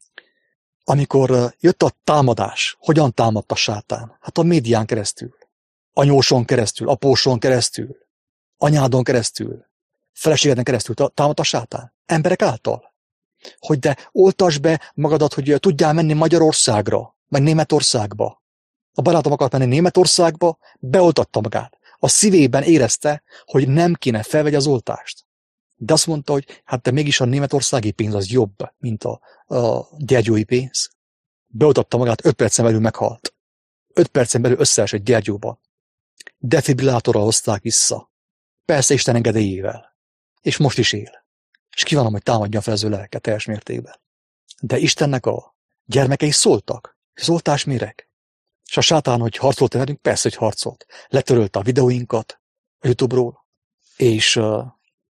S1: amikor jött a támadás, hogyan támadta sátán? Hát a médián keresztül, anyóson keresztül, apóson keresztül, anyádon keresztül, feleségeden keresztül támadta sátán. Emberek által. Hogy de oltasd be magadat, hogy tudjál menni Magyarországra, meg Németországba. A barátom akart menni Németországba, beoltatta magát. A szívében érezte, hogy nem kéne felvegye az oltást. De azt mondta, hogy hát de mégis a németországi pénz az jobb, mint a, a gyergyói pénz. Beoltatta magát, öt percen belül meghalt. Öt percen belül összeesett Gyergyóba. Defibrillátorral hozták vissza. Persze Isten engedélyével. És most is él. És kívánom, hogy támadja fel az ő lelket teljes mértékben. De Istennek a gyermekei szóltak. Szóltás méreg. És a sátán, hogy harcolt velünk, persze, hogy harcolt. Letörölte a videóinkat a YouTube-ról, és uh,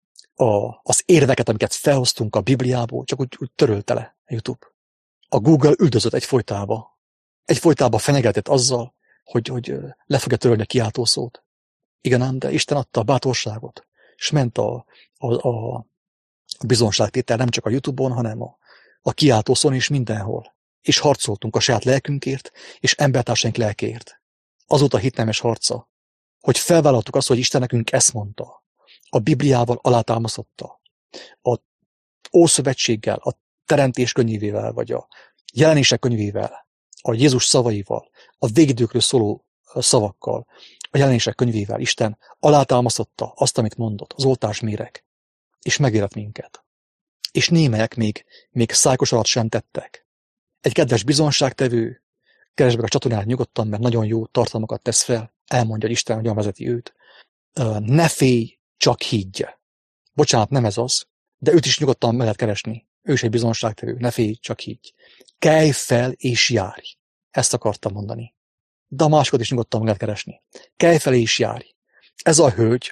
S1: a, az érveket, amiket felhoztunk a Bibliából, csak úgy, úgy törölte le a YouTube. A Google üldözött egyfolytába. Egyfolytába fenyegetett azzal, hogy, hogy le fogja törölni a kiáltószót. Igen ám, de Isten adta a bátorságot, és ment a, a, a bizonságtétel nem csak a YouTube-on, hanem a, a kiáltószón is mindenhol. És harcoltunk a saját lelkünkért, és embertársaink lelkéért. Azóta hitnemes harca, hogy felvállaltuk azt, hogy Isten nekünk ezt mondta. A Bibliával alátámasztotta. A Ószövetséggel, a Teremtés könyvével, vagy a Jelenések könyvével, a Jézus szavaival, a végidőkről szóló szavakkal, a Jelenések könyvével Isten alátámasztotta azt, amit mondott, az oltás méreg, és megvédett minket. És némelyek még, még szájkos alatt sem tettek. Egy kedves bizonságtevő, keresd meg a csatornát nyugodtan, mert nagyon jó tartalmakat tesz fel, elmondja, hogy Isten hogyan vezeti őt. Ne félj, csak higgy. Bocsánat, nem ez az, de őt is nyugodtan meg lehet keresni. Ő is egy bizonságtevő, ne félj, csak higgy. Kelj fel és járj. Ezt akartam mondani. De a másikat is nyugodtan meg lehet keresni. Kelj fel és járj. Ez a hölgy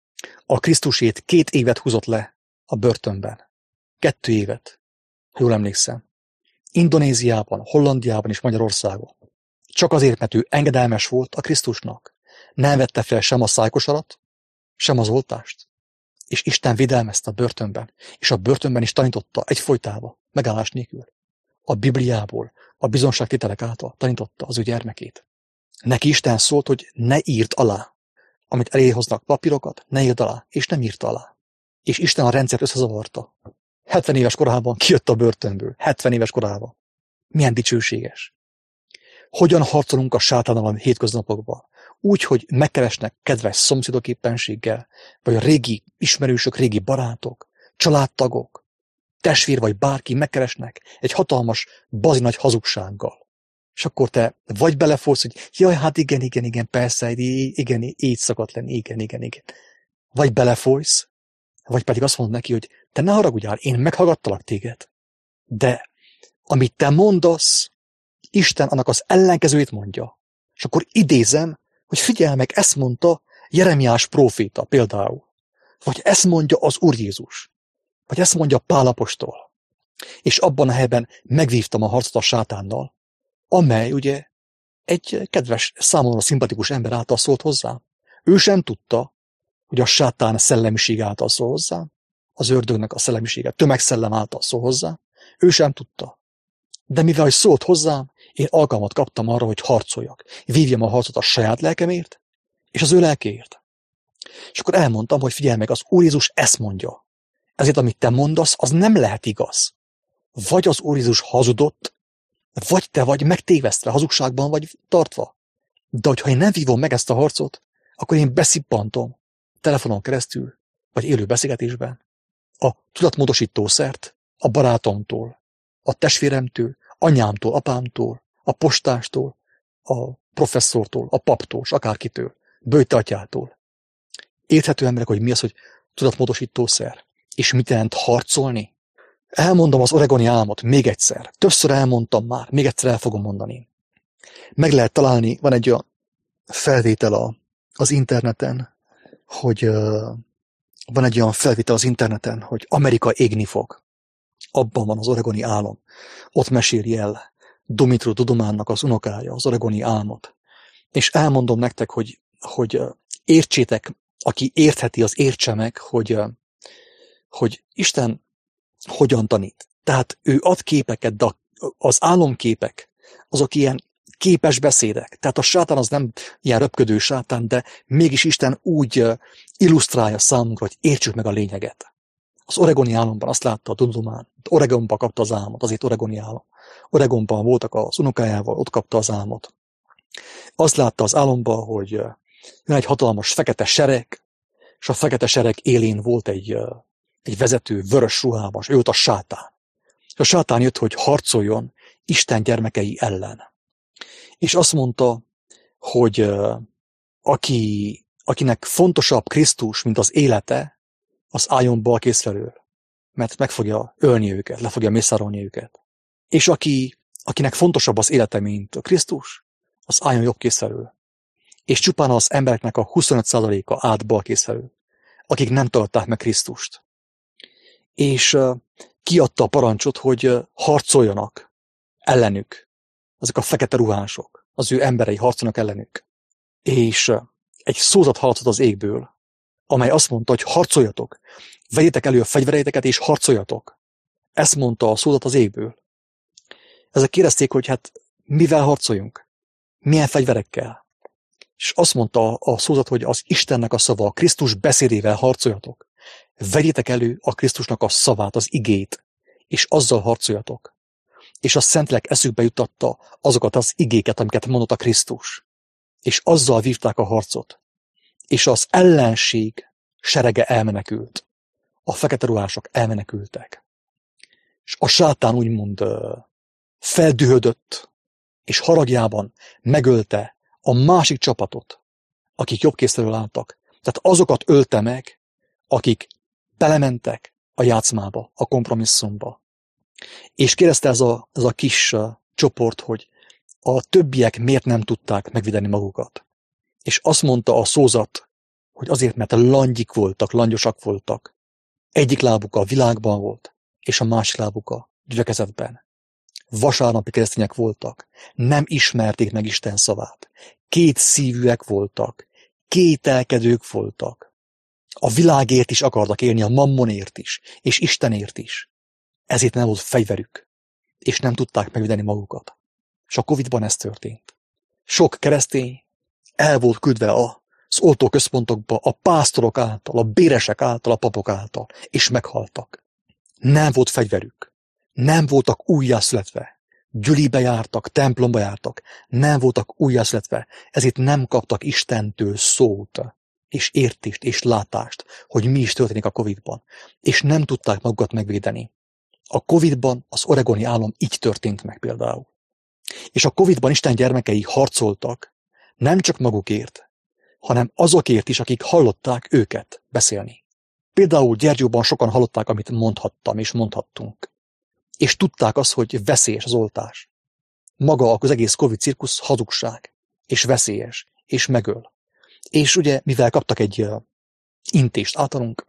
S1: a Krisztusét két évet húzott le a börtönben. Kettő évet, ha jól emlékszem. Indonéziában, Hollandiában és Magyarországon. Csak azért, mert ő engedelmes volt a Krisztusnak. Nem vette fel sem a szájkosarat, sem az oltást. És Isten védelmezte a börtönben. És a börtönben is tanította egyfolytába, megállás nélkül. A Bibliából, a bizonságtételek által tanította az ő gyermekét. Neki Isten szólt, hogy ne írd alá. Amit eléhoznak papírokat, ne írd alá, és nem írta alá. És Isten a rendszert összezavarta. hetven éves korában kijött a börtönből. hetven éves korában. Milyen dicsőséges. Hogyan harcolunk a sátánnal a hétköznapokban? Úgy, hogy megkeresnek kedves szomszédok éppenséggel, vagy a régi ismerősök, régi barátok, családtagok, testvér vagy bárki megkeresnek egy hatalmas, bazinagy hazugsággal. És akkor te vagy beleforsz, hogy jaj, hát igen, igen, igen, persze, igen, így szokott lenni, igen, igen, igen. Vagy belefolysz, vagy pedig azt mondod neki, hogy te ne haragudjál, én meghallgattalak téged. De amit te mondasz, Isten annak az ellenkezőjét mondja. És akkor idézem, hogy figyelj meg, ezt mondta Jeremiás próféta például. Vagy ezt mondja az Úr Jézus. Vagy ezt mondja Pál apostol. És abban a helyben megvívtam a harcot a sátánnal, amely ugye egy kedves, számomra szimpatikus ember által szólt hozzám. Ő sem tudta, hogy a sátán szellemiség által szól hozzám, az ördögnek a szellemisége tömegszellem által szól hozzám. Ő sem tudta. De mivel hogy szólt hozzám, én alkalmat kaptam arra, hogy harcoljak. Vívjam a harcot a saját lelkemért, és az ő lelkéért. És akkor elmondtam, hogy figyelj meg, az Úr Jézus ezt mondja. Ezért, amit te mondasz, az nem lehet igaz. Vagy az Úr Jézus hazudott, vagy te vagy megtévesztve, hazugságban vagy tartva. De hogyha én nem vívom meg ezt a harcot, akkor én beszippantom telefonon keresztül, vagy élő beszélgetésben a tudatmódosítószert a barátomtól, a testvéremtől, anyámtól, apámtól, a postástól, a professzortól, a paptól, s akárkitől, Böjte atyától. Érthető emberek, hogy mi az, hogy tudatmódosítószer, és mit jelent harcolni? Elmondom az oregoni álmot még egyszer. Többször elmondtam már, még egyszer el fogom mondani. Meg lehet találni, van egy olyan felvétel a, az interneten, hogy uh, van egy olyan felvétel az interneten, hogy Amerika égni fog. Abban van az oregoni álom. Ott meséli el Dumitru Dudumannak az unokája az oregoni álmot. És elmondom nektek, hogy, hogy értsétek, aki értheti, az értse meg, hogy, hogy Isten hogyan tanít. Tehát ő ad képeket, de az álomképek, azok ilyen képes beszédek. Tehát a sátán az nem ilyen röpködő sátán, de mégis Isten úgy illusztrálja számunkra, hogy értsük meg a lényeget. Az oregoni álomban azt látta a Dudumán, Oregonban kapta az álmot, azért oregoni álom. Oregonban voltak az unokájával, ott kapta az álmot. Azt látta az álomban, hogy jön egy hatalmas fekete sereg, és a fekete sereg élén volt egy, egy vezető vörös ruhában, és ő volt a sátán. És a sátán jött, hogy harcoljon Isten gyermekei ellen. És azt mondta, hogy aki, akinek fontosabb Krisztus, mint az élete, az álljon balkész felől, mert meg fogja ölni őket, le fogja mészárolni őket. És aki, akinek fontosabb az élete, mint a Krisztus, az álljon jobb kész felől. És csupán az embereknek a huszonöt százaléka állt balkész felől, akik nem tartották meg Krisztust. És uh, kiadta a parancsot, hogy uh, harcoljanak ellenük. Ezek a fekete ruhások, az ő emberei harcolnak ellenük. És uh, egy szózat hallatszott az égből, amely azt mondta, hogy harcoljatok, vegyétek elő a fegyvereiteket és harcoljatok. Ezt mondta a szózat az égből. Ezek kérdezték, hogy hát mivel harcoljunk? Milyen fegyverekkel? És azt mondta a szózat, hogy az Istennek a szava, a Krisztus beszédével harcoljatok. Vegyétek elő a Krisztusnak a szavát, az igét, és azzal harcoljatok. És a Szentlélek eszükbe jutatta azokat az igéket, amiket mondott a Krisztus. És azzal vívták a harcot. És az ellenség serege elmenekült. A fekete ruhások elmenekültek. És a sátán úgymond feldühödött, és haragjában megölte a másik csapatot, akik jobbkészről álltak. Tehát azokat ölte meg, akik belementek a játszmába, a kompromisszumba. És kérdezte ez a, ez a kis uh, csoport, hogy a többiek miért nem tudták megvédeni magukat. És azt mondta a szózat, hogy azért, mert langyik voltak, langyosak voltak. Egyik lábuk a világban volt, és a másik lábuk a gyülekezetben. Vasárnapi keresztények voltak, nem ismerték meg Isten szavát. Két szívűek voltak, kételkedők voltak. A világért is akartak élni, a mammonért is, és Istenért is. Ezért nem volt fegyverük, és nem tudták megvédeni magukat. És a Covidban ez történt. Sok keresztény el volt küldve az oltóközpontokba a pásztorok által, a béresek által, a papok által, és meghaltak. Nem volt fegyverük. Nem voltak újjászületve. Gyülibe jártak, templomba jártak. Nem voltak újjászületve. Ezért nem kaptak Istentől szót, és értést, és látást, hogy mi is történik a Covidban. És nem tudták magukat megvédeni. A Covidban az oregoni álom így történt meg például. És a Covidban Isten gyermekei harcoltak, nem csak magukért, hanem azokért is, akik hallották őket beszélni. Például Gyergyóban sokan hallották, amit mondhattam és mondhattunk. És tudták azt, hogy veszélyes az oltás. Maga az egész Covid cirkusz hazugság, és veszélyes, és megöl. És ugye, mivel kaptak egy uh, intést általunk,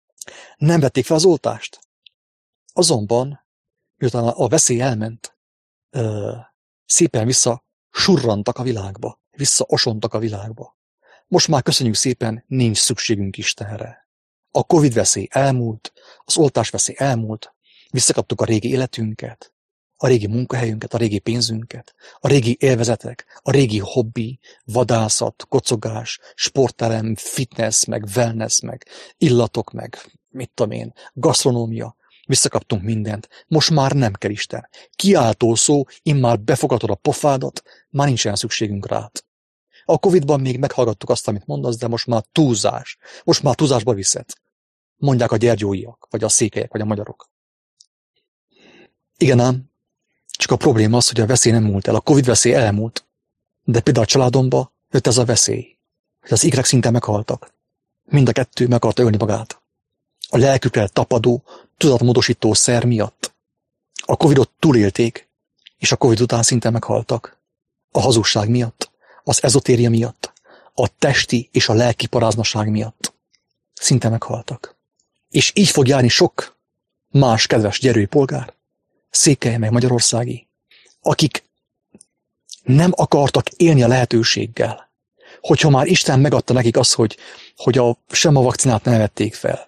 S1: nem vették fel az oltást. Azonban, miután a veszély elment, uh, szépen vissza surrantak a világba, visszaosontak a világba. Most már köszönjük szépen, nincs szükségünk Istenre. A Covid veszély elmúlt, az oltás veszély elmúlt, visszakaptuk a régi életünket, a régi munkahelyünket, a régi pénzünket, a régi élvezetek, a régi hobbi, vadászat, kocogás, sportterem, fitness, meg wellness, meg illatok, meg mit tudom én, gasztronómia. Visszakaptunk mindent. Most már nem kell Isten. Kiáltó szó, immár befogadod a pofádat, már nincsen szükségünk rád. A Covidban még meghallgattuk azt, amit mondasz, de most már túlzás. Most már túlzásba viszed. Mondják a gyergyóiak, vagy a székelyek, vagy a magyarok. Igen ám, csak a probléma az, hogy a veszély nem múlt el. A Covid veszély elmúlt. De például a családomba jött ez a veszély, hogy az ikrek szinte meghaltak. Mind a kettő meg akarta ölni magát. A lelkükre tapadó, tudatmódosító szer miatt. A Covidot túlélték, és a Covid után szinte meghaltak. A hazugság miatt, az ezotéria miatt, a testi és a lelki paráznaság miatt. Szinte meghaltak. És így fog járni sok más kedves gyerői polgár, székely meg magyarországi, akik nem akartak élni a lehetőséggel, hogyha már Isten megadta nekik azt, hogy, hogy a, sem a vakcinát nem vették fel.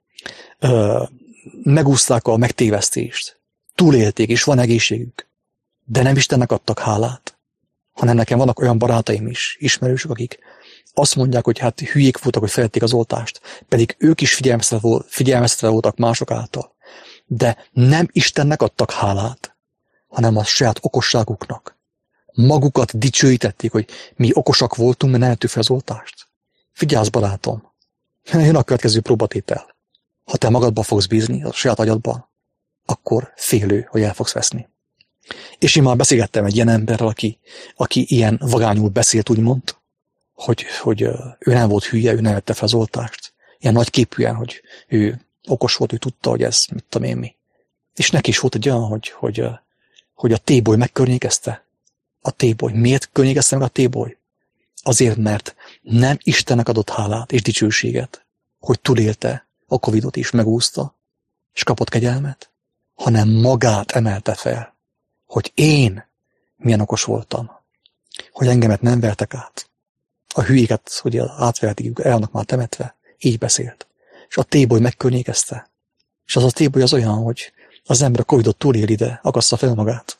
S1: Ö, megúszták a megtévesztést, túlélték, és van egészségük. De nem Istennek adtak hálát, hanem nekem vannak olyan barátaim is, ismerősök, akik azt mondják, hogy hát hülyék voltak, hogy felvették az oltást, pedig ők is figyelmeztetve voltak mások által. De nem Istennek adtak hálát, hanem a saját okosságuknak. Magukat dicsőítették, hogy mi okosak voltunk, mert nem vettük fel az oltást. Figyelsz, barátom, jön a következő próbatétel. Ha te magadban fogsz bízni, a saját agyadban, akkor félő, hogy el fogsz veszni. És én már beszélgettem egy ilyen emberrel, aki, aki ilyen vagányul beszélt, úgymond, hogy, hogy ő nem volt hülye, ő nem vette fel az oltást. Ilyen nagyképűen, hogy ő okos volt, ő tudta, hogy ez mit tudom én mi. És neki is volt egy olyan, hogy, hogy, hogy a téboly megkörnyékezte. A téboly. Miért környékezte meg a téboly? Azért, mert nem Istennek adott hálát és dicsőséget, hogy túlélte a Covidot is, megúszta, és kapott kegyelmet, hanem magát emelte fel, hogy én milyen okos voltam, hogy engemet nem vertek át. A hülyéket, hogy átverték, el vannak már temetve, így beszélt. És a téboly megkörnyékezte. És az a téboly az olyan, hogy az ember a Covidot túléli, de akassza fel magát.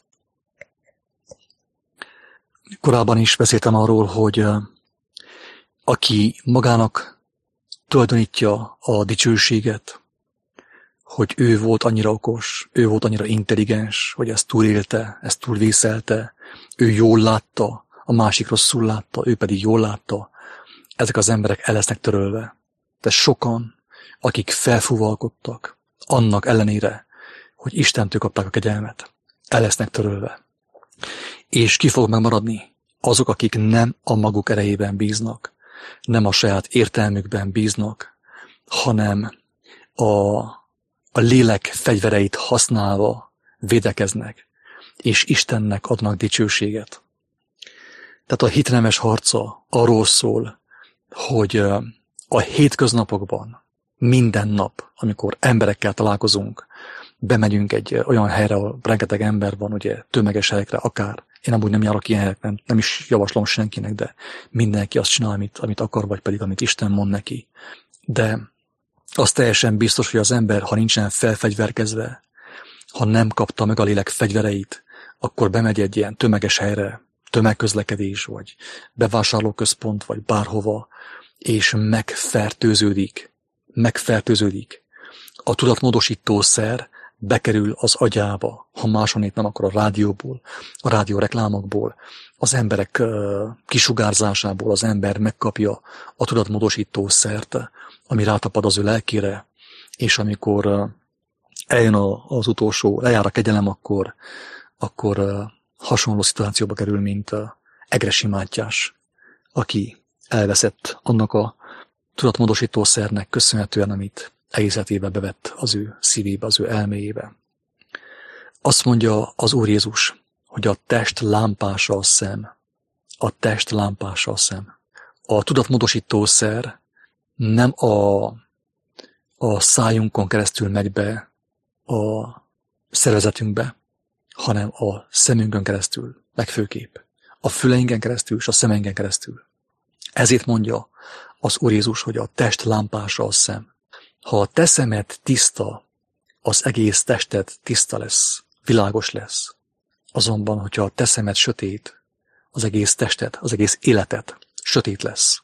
S1: Korábban is beszéltem arról, hogy aki magának tulajdonítja a dicsőséget, hogy ő volt annyira okos, ő volt annyira intelligens, hogy ezt túlélte, ezt túlvészelte, ő jól látta, a másik rosszul látta, ő pedig jól látta, ezek az emberek el lesznek törölve. De sokan, akik felfúvalkodtak, annak ellenére, hogy Istentől kapták a kegyelmet, el lesznek törölve. És ki fog megmaradni? Azok, akik nem a maguk erejében bíznak, nem a saját értelmükben bíznak, hanem a, a lélek fegyvereit használva védekeznek, és Istennek adnak dicsőséget. Tehát a hitnemes harca arról szól, hogy a hétköznapokban, minden nap, amikor emberekkel találkozunk, bemegyünk egy olyan helyre, ahol rengeteg ember van, ugye tömeges helyekre akár. Én amúgy nem járok ilyen helyekre, nem, nem is javaslom senkinek, de mindenki azt csinál, amit, amit akar, vagy pedig amit Isten mond neki. De az teljesen biztos, hogy az ember, ha nincsen felfegyverkezve, ha nem kapta meg a lélek fegyvereit, akkor bemegy egy ilyen tömeges helyre, tömegközlekedés, vagy bevásárlóközpont, vagy bárhova, és megfertőződik, megfertőződik. A tudatmódosító szer bekerül az agyába, ha máshonnét nem, akkor a rádióból, a rádióreklámokból, az emberek uh, kisugárzásából az ember megkapja a tudatmódosító szert, ami rátapad az ő lelkére, és amikor uh, eljön a, az utolsó, lejár a kegyelem, akkor, akkor uh, hasonló szituációba kerül, mint uh, Egressy Mátyás, aki elveszett annak a tudatmódosító szernek köszönhetően, amit egész életébe bevett az ő szívébe, az ő elméjébe. Azt mondja az Úr Jézus, hogy a test lámpása a szem. A test lámpása a szem. A tudatmódosító szer nem a, a szájunkon keresztül megy be a szervezetünkbe, hanem a szemünkön keresztül, legfőképp. a füleinken keresztül és a szemeinken keresztül. Ezért mondja az Úr Jézus, hogy a test lámpása a szem. Ha a te szemed tiszta, az egész tested tiszta lesz, világos lesz. Azonban, hogyha a te szemed sötét, az egész tested, az egész életed sötét lesz.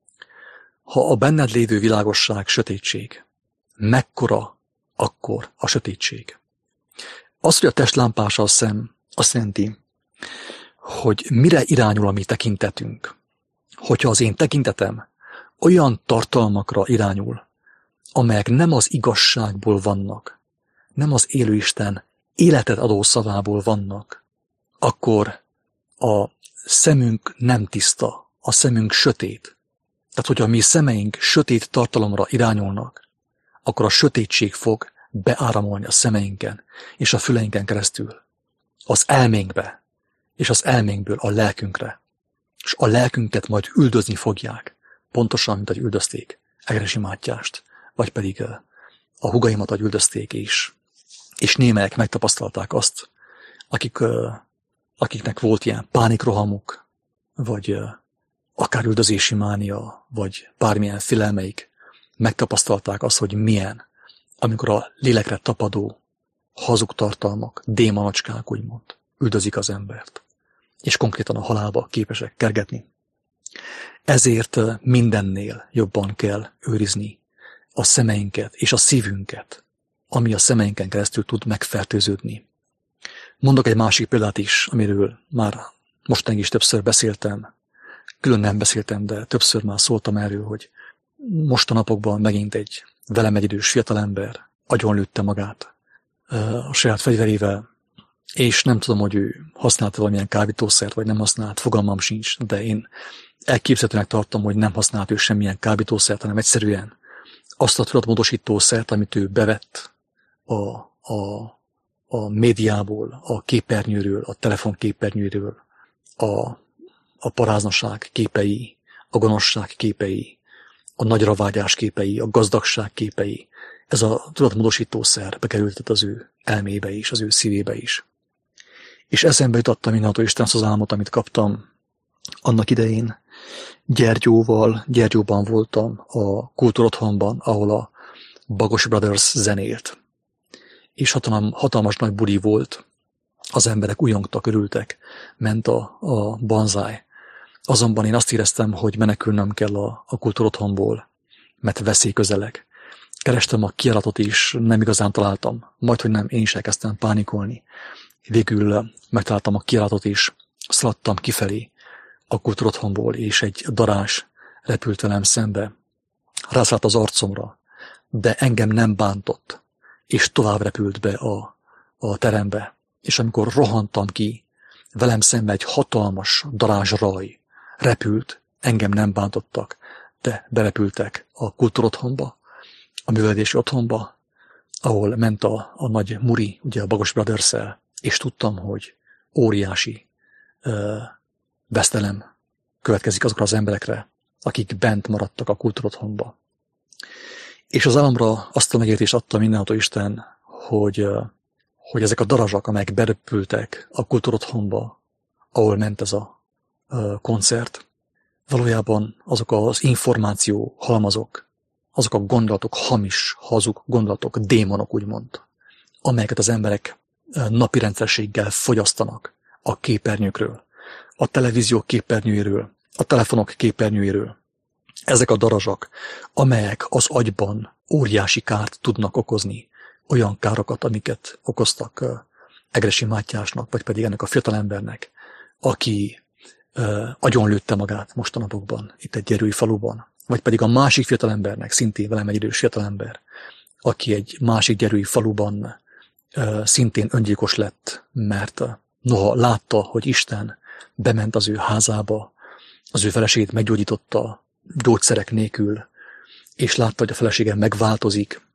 S1: Ha a benned lévő világosság sötétség, mekkora akkor a sötétség? Az, hogy a test lámpása a szem, azt jelenti, hogy mire irányul a mi tekintetünk. Hogyha az én tekintetem olyan tartalmakra irányul, amelyek nem az igazságból vannak, nem az élő Isten életet adó szavából vannak, akkor a szemünk nem tiszta, a szemünk sötét. Tehát, hogyha a mi szemeink sötét tartalomra irányulnak, akkor a sötétség fog beáramolni a szemeinken és a füleinken keresztül, az elménkbe, és az elménkből a lelkünkre. És a lelkünket majd üldözni fogják, pontosan, mint ahogy üldözték Egeresi Mátyást, vagy pedig a húgaimat, ahogy üldözték is. És némelyek megtapasztalták azt, akik, akiknek volt ilyen pánikrohamuk, vagy akár üldözési mánia, vagy bármilyen félelmeik, megtapasztalták azt, hogy milyen, amikor a lélekre tapadó hazug tartalmak, démonocskák úgymond, üldözik az embert, és konkrétan a halálba képesek kergetni. Ezért mindennél jobban kell őrizni a szemeinket és a szívünket, ami a szemeinken keresztül tud megfertőződni. Mondok egy másik példát is, amiről már mostanig is többször beszéltem, külön nem beszéltem, de többször már szóltam erről, hogy mostanapokban megint egy velem egyidős fiatalember agyonlőtte magát a saját fegyverével, és nem tudom, hogy ő használta valamilyen kábítószert, vagy nem használt, fogalmam sincs, de én elképzelhetőnek tartom, hogy nem használt ő semmilyen kábítószert, hanem egyszerűen azt a tudatmódosítószert, amit ő bevett a, a, a médiából, a képernyőről, a telefonképernyőről, a, a paráznaság képei, a gonoszság képei, a nagyra vágyás képei, a gazdagság képei. Ez a tudatmódosítószer bekerültett az ő elmébe is, az ő szívébe is. És eszembe jutottam mindenható Isten az álmot, amit kaptam annak idején. Gyergyóval, Gyergyóban voltam a kultúrotthonban, ahol a Bagos Brothers zenélt. És hatalmas, hatalmas nagy buli volt. Az emberek ujjongtak, örültek, ment a, a banzáj. Azonban én azt éreztem, hogy menekülnöm kell a, a kultúrotthonból, mert veszély közeleg. Kerestem a kijáratot is, nem igazán találtam. Majdhogy nem, én is elkezdtem pánikolni. Végül megtaláltam a kijáratot is, szaladtam kifelé a kultúrotthonból, és egy darázs repült velem szembe. Rászállt az arcomra, de engem nem bántott, és tovább repült be a, a terembe. És amikor rohantam ki, velem szembe egy hatalmas darázsraj repült, engem nem bántottak, de berepültek a kultúrotthonba, a művelődési otthonba, ahol ment a, a nagy muri, ugye a Bagos Brothers-szel, és tudtam, hogy óriási ö, vesztelem következik azokra az emberekre, akik bent maradtak a kultúrotthonba. És az álomra azt a megértést adta mindenható Isten, hogy, ö, hogy ezek a darazsak, amelyek berepültek a kultúrotthonba, ahol ment ez a ö, koncert, valójában azok az információ halmazok, azok a gondolatok, hamis, hazug gondolatok, démonok úgymond, amelyeket az emberek napi rendszerességgel fogyasztanak a képernyőkről, a televízió képernyőjéről, a telefonok képernyőjéről. Ezek a darazsak, amelyek az agyban óriási kárt tudnak okozni, olyan károkat, amiket okoztak Egeresi Mátyásnak, vagy pedig ennek a fiatalembernek, aki uh, agyonlőtte magát mostanapokban, itt egy gyerői faluban, vagy pedig a másik fiatalembernek, szintén velem egy idős fiatalember, aki egy másik gyerői faluban uh, szintén öngyilkos lett, mert uh, noha látta, hogy Isten bement az ő házába, az ő feleségét meggyógyította gyógyszerek nélkül, és látta, hogy a felesége megváltozik,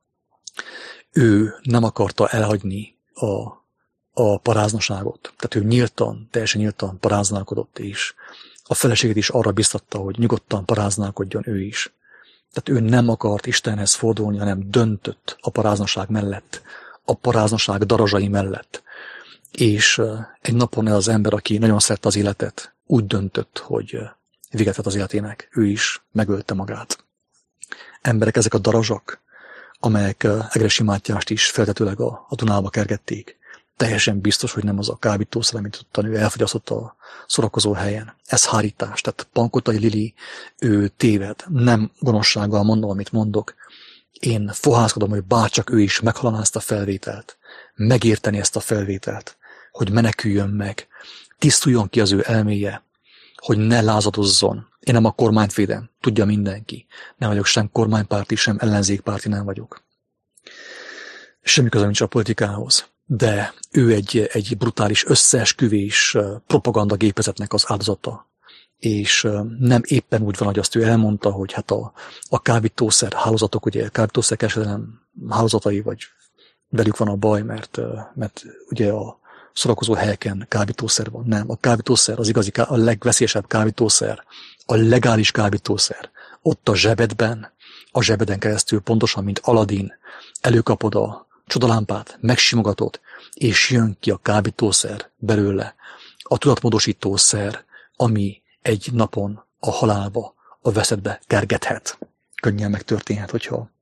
S1: ő nem akarta elhagyni a, a paráznaságot. Tehát ő nyíltan, teljesen nyíltan paráználkodott, és a feleségét is arra biztatta, hogy nyugodtan paráználkodjon ő is. Tehát ő nem akart Istenhez fordulni, hanem döntött a paráznaság mellett, a paráznaság darazsai mellett. És egy napon ez az ember, aki nagyon szerette az életet, úgy döntött, hogy véget vet az életének, ő is megölte magát. Emberek, ezek a darazsak, amelyek Egressy Mátyást is feltetőleg a, a Dunába kergették. Teljesen biztos, hogy nem az a kábítószer, amit ottan ő elfogyasztott a szórakozó helyen. Ez hárítás. Tehát Pankotai Lili, ő téved. Nem gonoszsággal mondom, amit mondok. Én fohászkodom, hogy bárcsak ő is meghalaná ezt a felvételt. Megérteni ezt a felvételt. Hogy meneküljön meg. Tisztuljon ki az ő elméje. Hogy ne lázadozzon. Én nem a kormányt védem. Tudja mindenki. Nem vagyok sem kormánypárti, sem ellenzékpárti nem vagyok. Semmi köze nincs a politikához. De ő egy, egy brutális összeesküvés propagandagépezetnek az áldozata. És nem éppen úgy van, hogy azt ő elmondta, hogy hát a, a kábítószer hálózatok, ugye kábítószerkereskedelem hálózatai, vagy velük van a baj, mert, mert ugye a szórakozó helyeken kábítószer van. Nem, a kábítószer az igazi, a legveszélyesebb kábítószer, a legális kábítószer. Ott a zsebedben, a zsebeden keresztül, pontosan, mint Aladin, előkapod a csodalámpát, megsimogatod, és jön ki a kábítószer belőle, a tudatmódosító szer, ami egy napon a halálba, a veszetbe kergethet. Könnyen megtörténhet, hogyha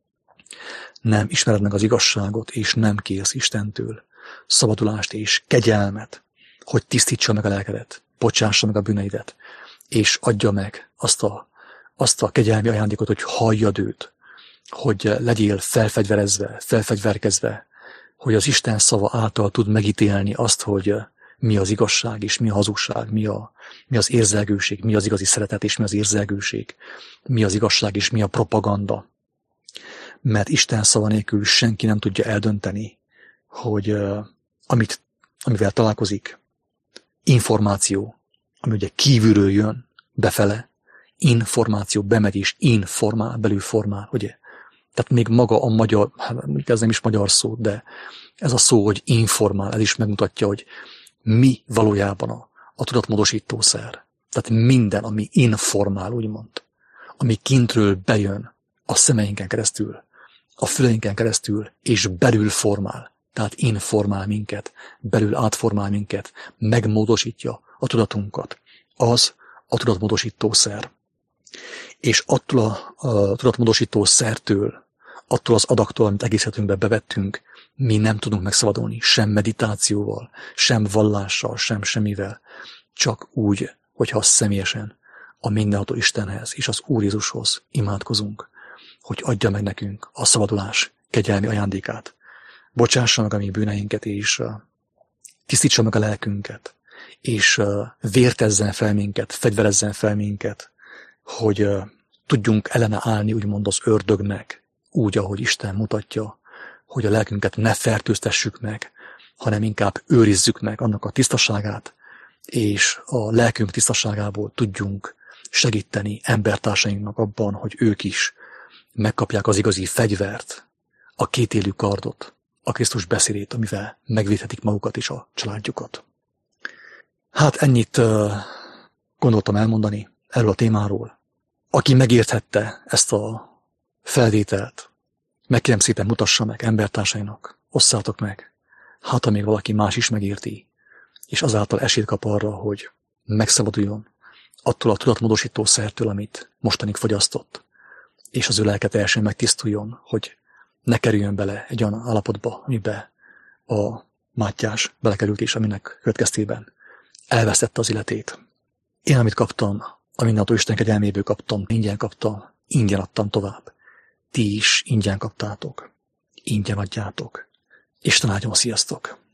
S1: nem ismered meg az igazságot, és nem kérsz Istentől szabadulást és kegyelmet, hogy tisztítsa meg a lelkedet, bocsássa meg a bűneidet, és adja meg azt a, azt a kegyelmi ajándékot, hogy halljad őt, hogy legyél felfegyverezve, felfegyverkezve, hogy az Isten szava által tud megítélni azt, hogy mi az igazság és mi a hazugság, mi, a, mi az érzelgőség, mi az igazi szeretet és mi az érzelgőség, mi az igazság és mi a propaganda. Mert Isten szava nélkül senki nem tudja eldönteni, hogy uh, amit, amivel találkozik, információ, ami ugye kívülről jön befele, információ bemegy és informál, belül formál, ugye? Tehát még maga a magyar, hát ez nem is magyar szó, de ez a szó, hogy informál, ez is megmutatja, hogy mi valójában a, a tudatmódosítószer. Tehát minden, ami informál, úgymond, ami kintről bejön a szemeinken keresztül, a füleinken keresztül, és belül formál. Tehát informál minket, belül átformál minket, megmódosítja a tudatunkat. Az a tudatmódosítószer. És attól a, a tudatmódosító szertől, attól az adagtól, amit egész életünkbe bevettünk, mi nem tudunk megszabadulni, sem meditációval, sem vallással, sem semmivel, csak úgy, hogyha személyesen a mindenható Istenhez és az Úr Jézushoz imádkozunk, hogy adja meg nekünk a szabadulás kegyelmi ajándékát. Bocsássa meg a mi bűneinket, és tisztítsa meg a lelkünket, és vértezzen fel minket, fegyverezzen fel minket, hogy uh, tudjunk ellene állni, úgymond az ördögnek, úgy, ahogy Isten mutatja, hogy a lelkünket ne fertőztessük meg, hanem inkább őrizzük meg annak a tisztaságát, és a lelkünk tisztaságából tudjunk segíteni embertársainknak abban, hogy ők is megkapják az igazi fegyvert, a kétélű kardot, a Krisztus beszédét, amivel megvédhetik magukat és a családjukat. Hát ennyit uh, gondoltam elmondani erről a témáról. Aki megérthette ezt a felvételt, megkérem szépen mutassa meg embertársainak, osszátok meg, hát ha még valaki más is megérti, és azáltal esélyt kap arra, hogy megszabaduljon attól a tudatmódosító szertől, amit mostanig fogyasztott, és az ő lelke teljesen megtisztuljon, hogy ne kerüljön bele egy olyan állapotba, amibe a Mátyás belekerült is, aminek következtében elvesztette az életét. Én, amit kaptam, a mindenható Isten kegyelméből kaptam, ingyen kaptam, ingyen adtam tovább. Ti is ingyen kaptátok, ingyen adjátok. Isten áldjon, sziasztok!